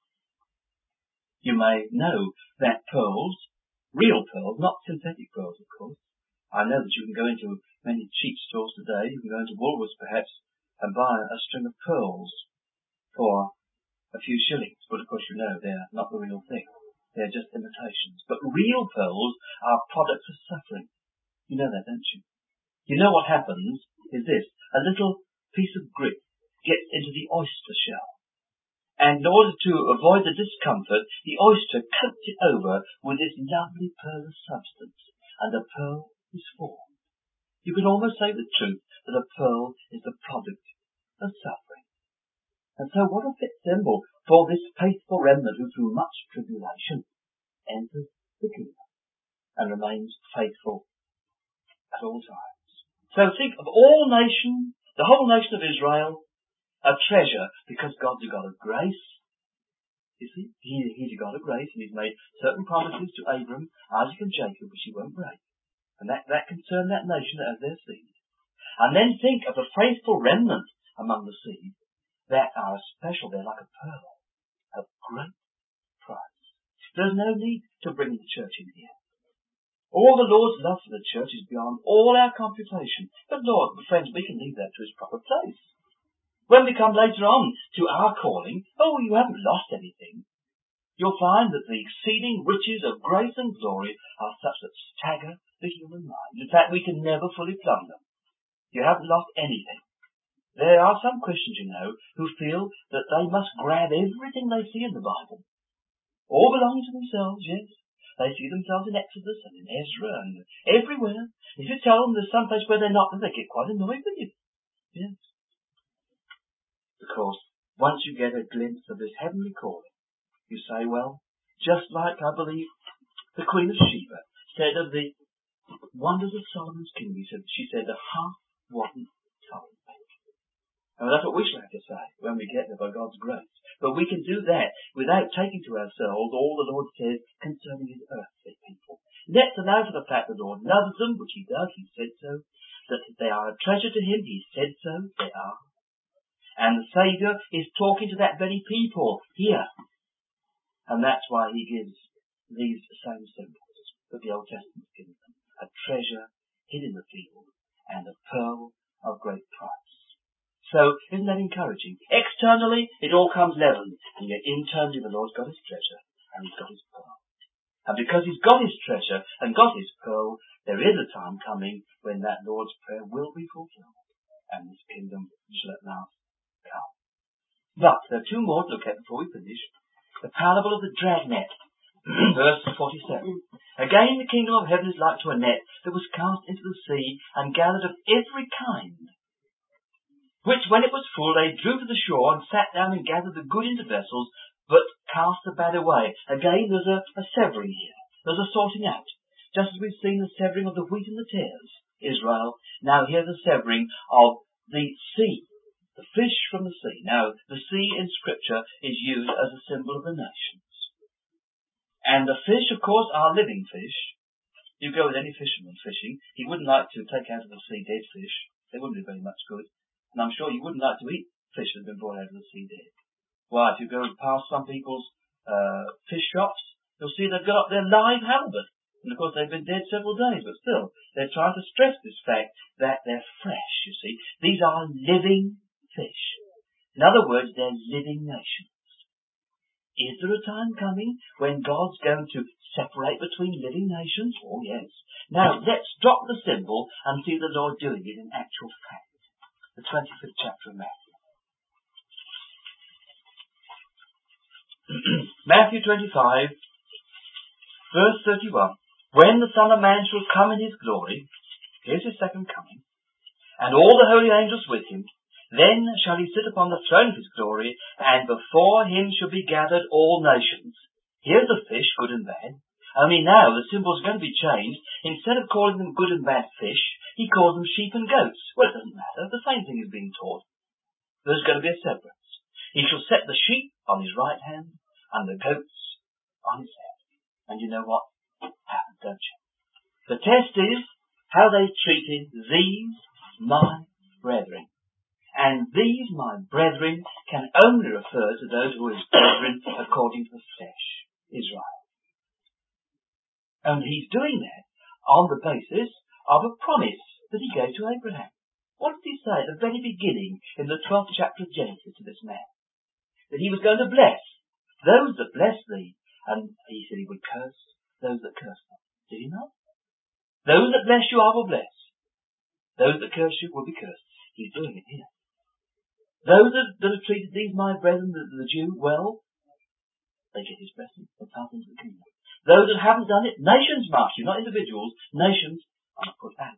You may know that pearls, real pearls, not synthetic pearls, of course. I know that you can go into many cheap stores today. You can go into Woolworths, perhaps, and buy a string of pearls for a few shillings. But, of course, you know they're not the real thing. They're just imitations. But real pearls are products of suffering. You know that, don't you? You know what happens is this. A little piece of grit gets into the oyster shell. And in order to avoid the discomfort, the oyster coats it over with this lovely pearlous substance. And a pearl is formed. You can almost say the truth that a pearl is the product of suffering. And so what a fit symbol for this faithful remnant who through much tribulation enters the kingdom and remains faithful at all times. So think of all nations, the whole nation of Israel, a treasure because God's a God of grace. You see, he, he's a God of grace and he's made certain promises to Abram, Isaac and Jacob which he won't break. And that, that concerned that nation as their seed. And then think of the faithful remnant among the seed that are special. They're like a pearl of great price. There's no need to bring the church in here. All the Lord's love for the church is beyond all our computation. But Lord, friends, we can leave that to its proper place. When we come later on to our calling, oh, you haven't lost anything. you'll find that the exceeding riches of grace and glory are such that stagger the human mind. In fact, we can never fully plumb them. You haven't lost anything. There are some Christians, you know, who feel that they must grab everything they see in the Bible. All belonging to themselves, yes. They see themselves in Exodus and in Ezra and everywhere. If you tell them there's some place where they're not, then they get quite annoyed with you. Yes. Because once you get a glimpse of this heavenly calling, you say, well, just like I believe the Queen of Sheba said of the wonders of Solomon's kingdom, he said, she said, the half wasn't told. And that's what we shall have to say when we get there by God's grace. But we can do that without taking to ourselves all the Lord says concerning his earthly people. Let's allow for the fact the Lord loves them, which he does, he said so, that they are a treasure to him, he said so, they are. And the Saviour is talking to that very people here. And that's why he gives these same symbols that the Old Testament gives them. A treasure hid in the field and a pearl of great price. So, isn't that encouraging? Externally, it all comes level, and yet internally the Lord's got his treasure, and he's got his pearl. And because he's got his treasure and got his pearl, there is a time coming when that Lord's Prayer will be fulfilled, and this kingdom shall at last come. But there are two more to look at before we finish. The parable of the dragnet, verse forty-seven. Again, the kingdom of heaven is like to a net that was cast into the sea and gathered of every kind, which when it was full they drew to the shore and sat down and gathered the good into vessels, but cast the bad away. Again, there's a, a severing here. There's a sorting out. Just as we've seen the severing of the wheat and the tares, Israel, now here's the severing of the sea, the fish from the sea. Now, the sea in Scripture is used as a symbol of the nations. And the fish, of course, are living fish. You go with any fisherman fishing, he wouldn't like to take out of the sea dead fish. They wouldn't be very much good. And I'm sure you wouldn't like to eat fish that has been brought out of the sea dead. Why, if you go past some people's uh, fish shops, you'll see they've got up their live halibut. And of course they've been dead several days, but still, they're trying to stress this fact that they're fresh, you see. These are living fish. In other words, they're living nations. Is there a time coming when God's going to separate between living nations? Oh, yes. Now, let's drop the symbol and see the Lord doing it in actual fact. The twenty-fifth chapter of Matthew. Matthew twenty-five, verse thirty-one. When the Son of Man shall come in his glory, here's his second coming, and all the holy angels with him, then shall he sit upon the throne of his glory, and before him shall be gathered all nations. Here's the fish, good and bad. Only now the symbol's going to be changed. Instead of calling them good and bad fish, he calls them sheep and goats. Well, it doesn't matter. The same thing is being taught. There's going to be a severance. He shall set the sheep on his right hand and the goats on his left. And you know what happened, don't you? The test is how they treated these, my brethren. And these, my brethren, can only refer to those who are his brethren according to the flesh, Israel. And he's doing that on the basis of a promise that he gave to Abraham. What did he say at the very beginning in the twelfth chapter of Genesis to this man? That he was going to bless those that bless thee, and he said he would curse those that curse them. Did he not? Those that bless you I will bless. Those that curse you will be cursed. He's doing it here. Those that, that have treated these my brethren, the, the Jew, well, they get his blessing. They pass into the kingdom. Those that haven't done it, nations mark you, not individuals. Nations are put out.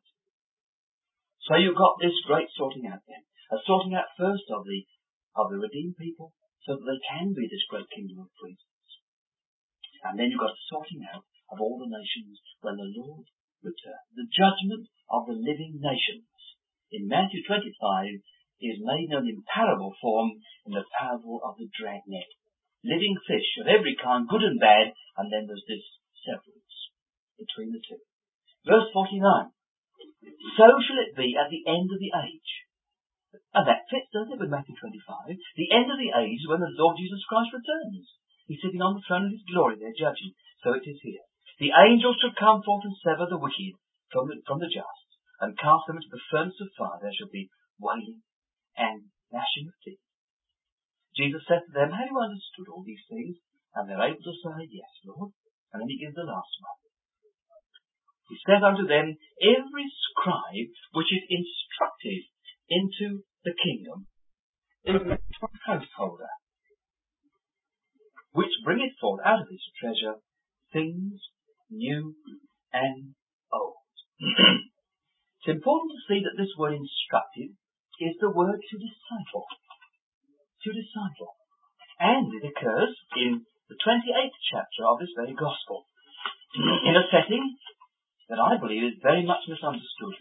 So you've got this great sorting out then. A sorting out first of the of the redeemed people, so that they can be this great kingdom of priests. And then you've got a sorting out of all the nations when the Lord returns. The judgment of the living nations in Matthew twenty-five is made known in parable form in the parable of the dragnet. Living fish of every kind, good and bad, and then there's this severance between the two. Verse forty-nine. So shall it be at the end of the age. And that fits, doesn't it, with Matthew twenty-five? The end of the age is when the Lord Jesus Christ returns. He's sitting on the throne of his glory there, judging. So it is here. The angels shall come forth and sever the wicked from the, from the just, and cast them into the furnace of fire. There shall be wailing and gnashing of teeth. Jesus said to them, have you understood all these things? And they're able to say, yes, Lord. And then he gives the last one. He said unto them, every scribe which is instructed into the kingdom is a householder, which bringeth forth out of his treasure things new and old. It's important to see that this word instructed is the word to disciple. To disciple. And it occurs in the twenty-eighth chapter of this very gospel, in a setting that I believe is very much misunderstood.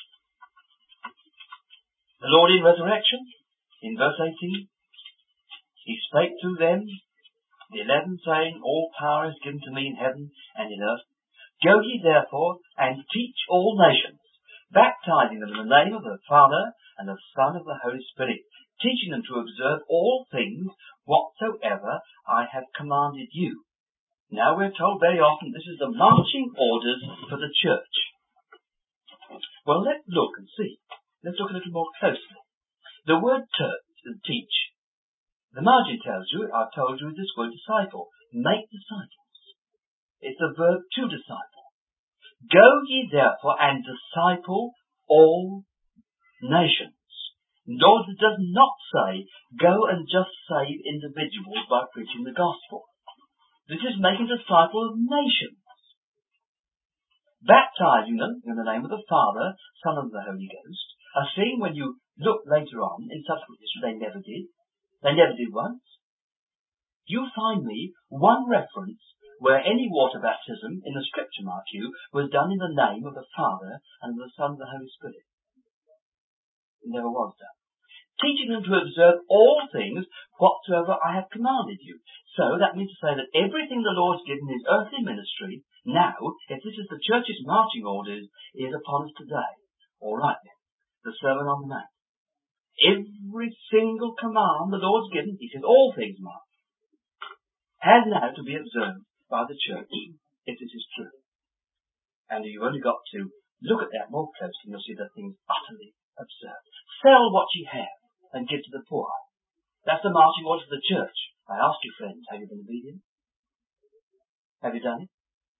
The Lord in resurrection, in verse eighteen, he spake to them, the eleven, saying, all power is given to me in heaven and in earth. Go ye therefore and teach all nations, baptizing them in the name of the Father and of the Son and of the Holy Spirit, teaching them to observe all things whatsoever I have commanded you. Now we're told very often this is the marching orders for the church. Well, let's look and see. Let's look a little more closely. The word ter- teach, the margin tells you, I've told you, this word disciple. Make disciples. It's the verb to disciple. Go ye therefore and disciple all nations. Lord does not say, go and just save individuals by preaching the gospel. This is making disciples of nations. Baptizing them in the name of the Father, Son, and the Holy Ghost. A thing when you look later on in subsequent history, they never did. They never did once. You find me one reference where any water baptism in the scripture, mark you, was done in the name of the Father and of the Son and the Holy Spirit. It never was done. Teaching them to observe all things whatsoever I have commanded you. So that means to say that everything the Lord's given his earthly ministry, now, if this is the church's marching orders, is upon us today. All right then. The Sermon on the Mount. Every single command the Lord's given, he says all things, Mark, has now to be observed by the church, if this is true. And you've only got to look at that more closely and you'll see that things utterly absurd. Sell what ye have and give to the poor. That's the marching order of the church. I ask you, friends, have you been obedient? Have you done it?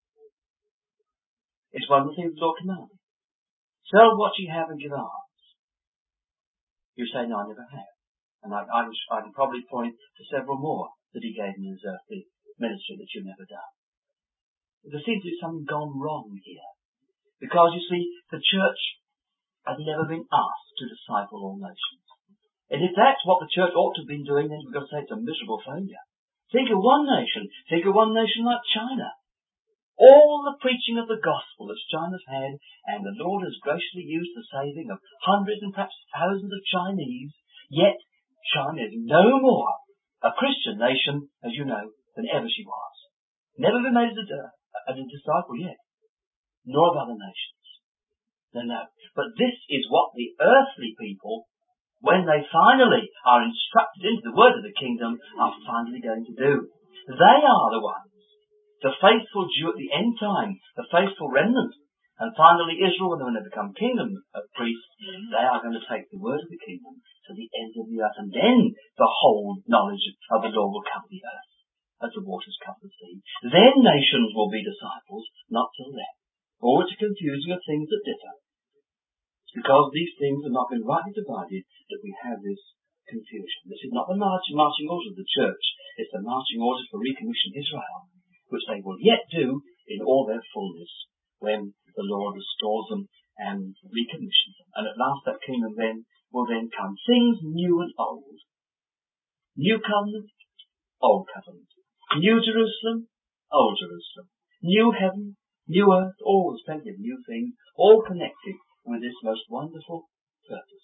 It's one of the things the Lord commanded. Sell what ye have and give alms. You say, no, I never have. And I, I, I can probably point to several more that he gave in his earthly ministry that you've never done. There seems to be something gone wrong here. Because, you see, the church has never been asked to disciple all nations. And if that's what the church ought to have been doing, then we've got to say it's a miserable failure. Think of one nation. Think of one nation like China. All the preaching of the gospel that China's had, and the Lord has graciously used the saving of hundreds and perhaps thousands of Chinese, yet China is no more a Christian nation, as you know, than ever she was. Never been made as a, as a disciple yet, nor of other nations. No, no. But this is what the earthly people, when they finally are instructed into the word of the kingdom, are finally going to do. They are the ones, the faithful Jew at the end time, the faithful remnant, and finally Israel, when they become kingdom of priests, they are going to take the word of the kingdom to the end of the earth, and then the whole knowledge of the Lord will cover the earth, as the waters cover the sea. Then nations will be disciples, not till then. Or it's a confusing of things that differ. It's because these things have not been rightly divided that we have this confusion. This is not the marching, marching orders of the church. It's the marching orders for recommissioned Israel, which they will yet do in all their fullness when the Lord restores them and recommissions them. And at last that kingdom then will then come. Things new and old. New covenant, old covenant. New Jerusalem, old Jerusalem. New heaven, new earth, all there's plenty of new things, all connected with this most wonderful purpose.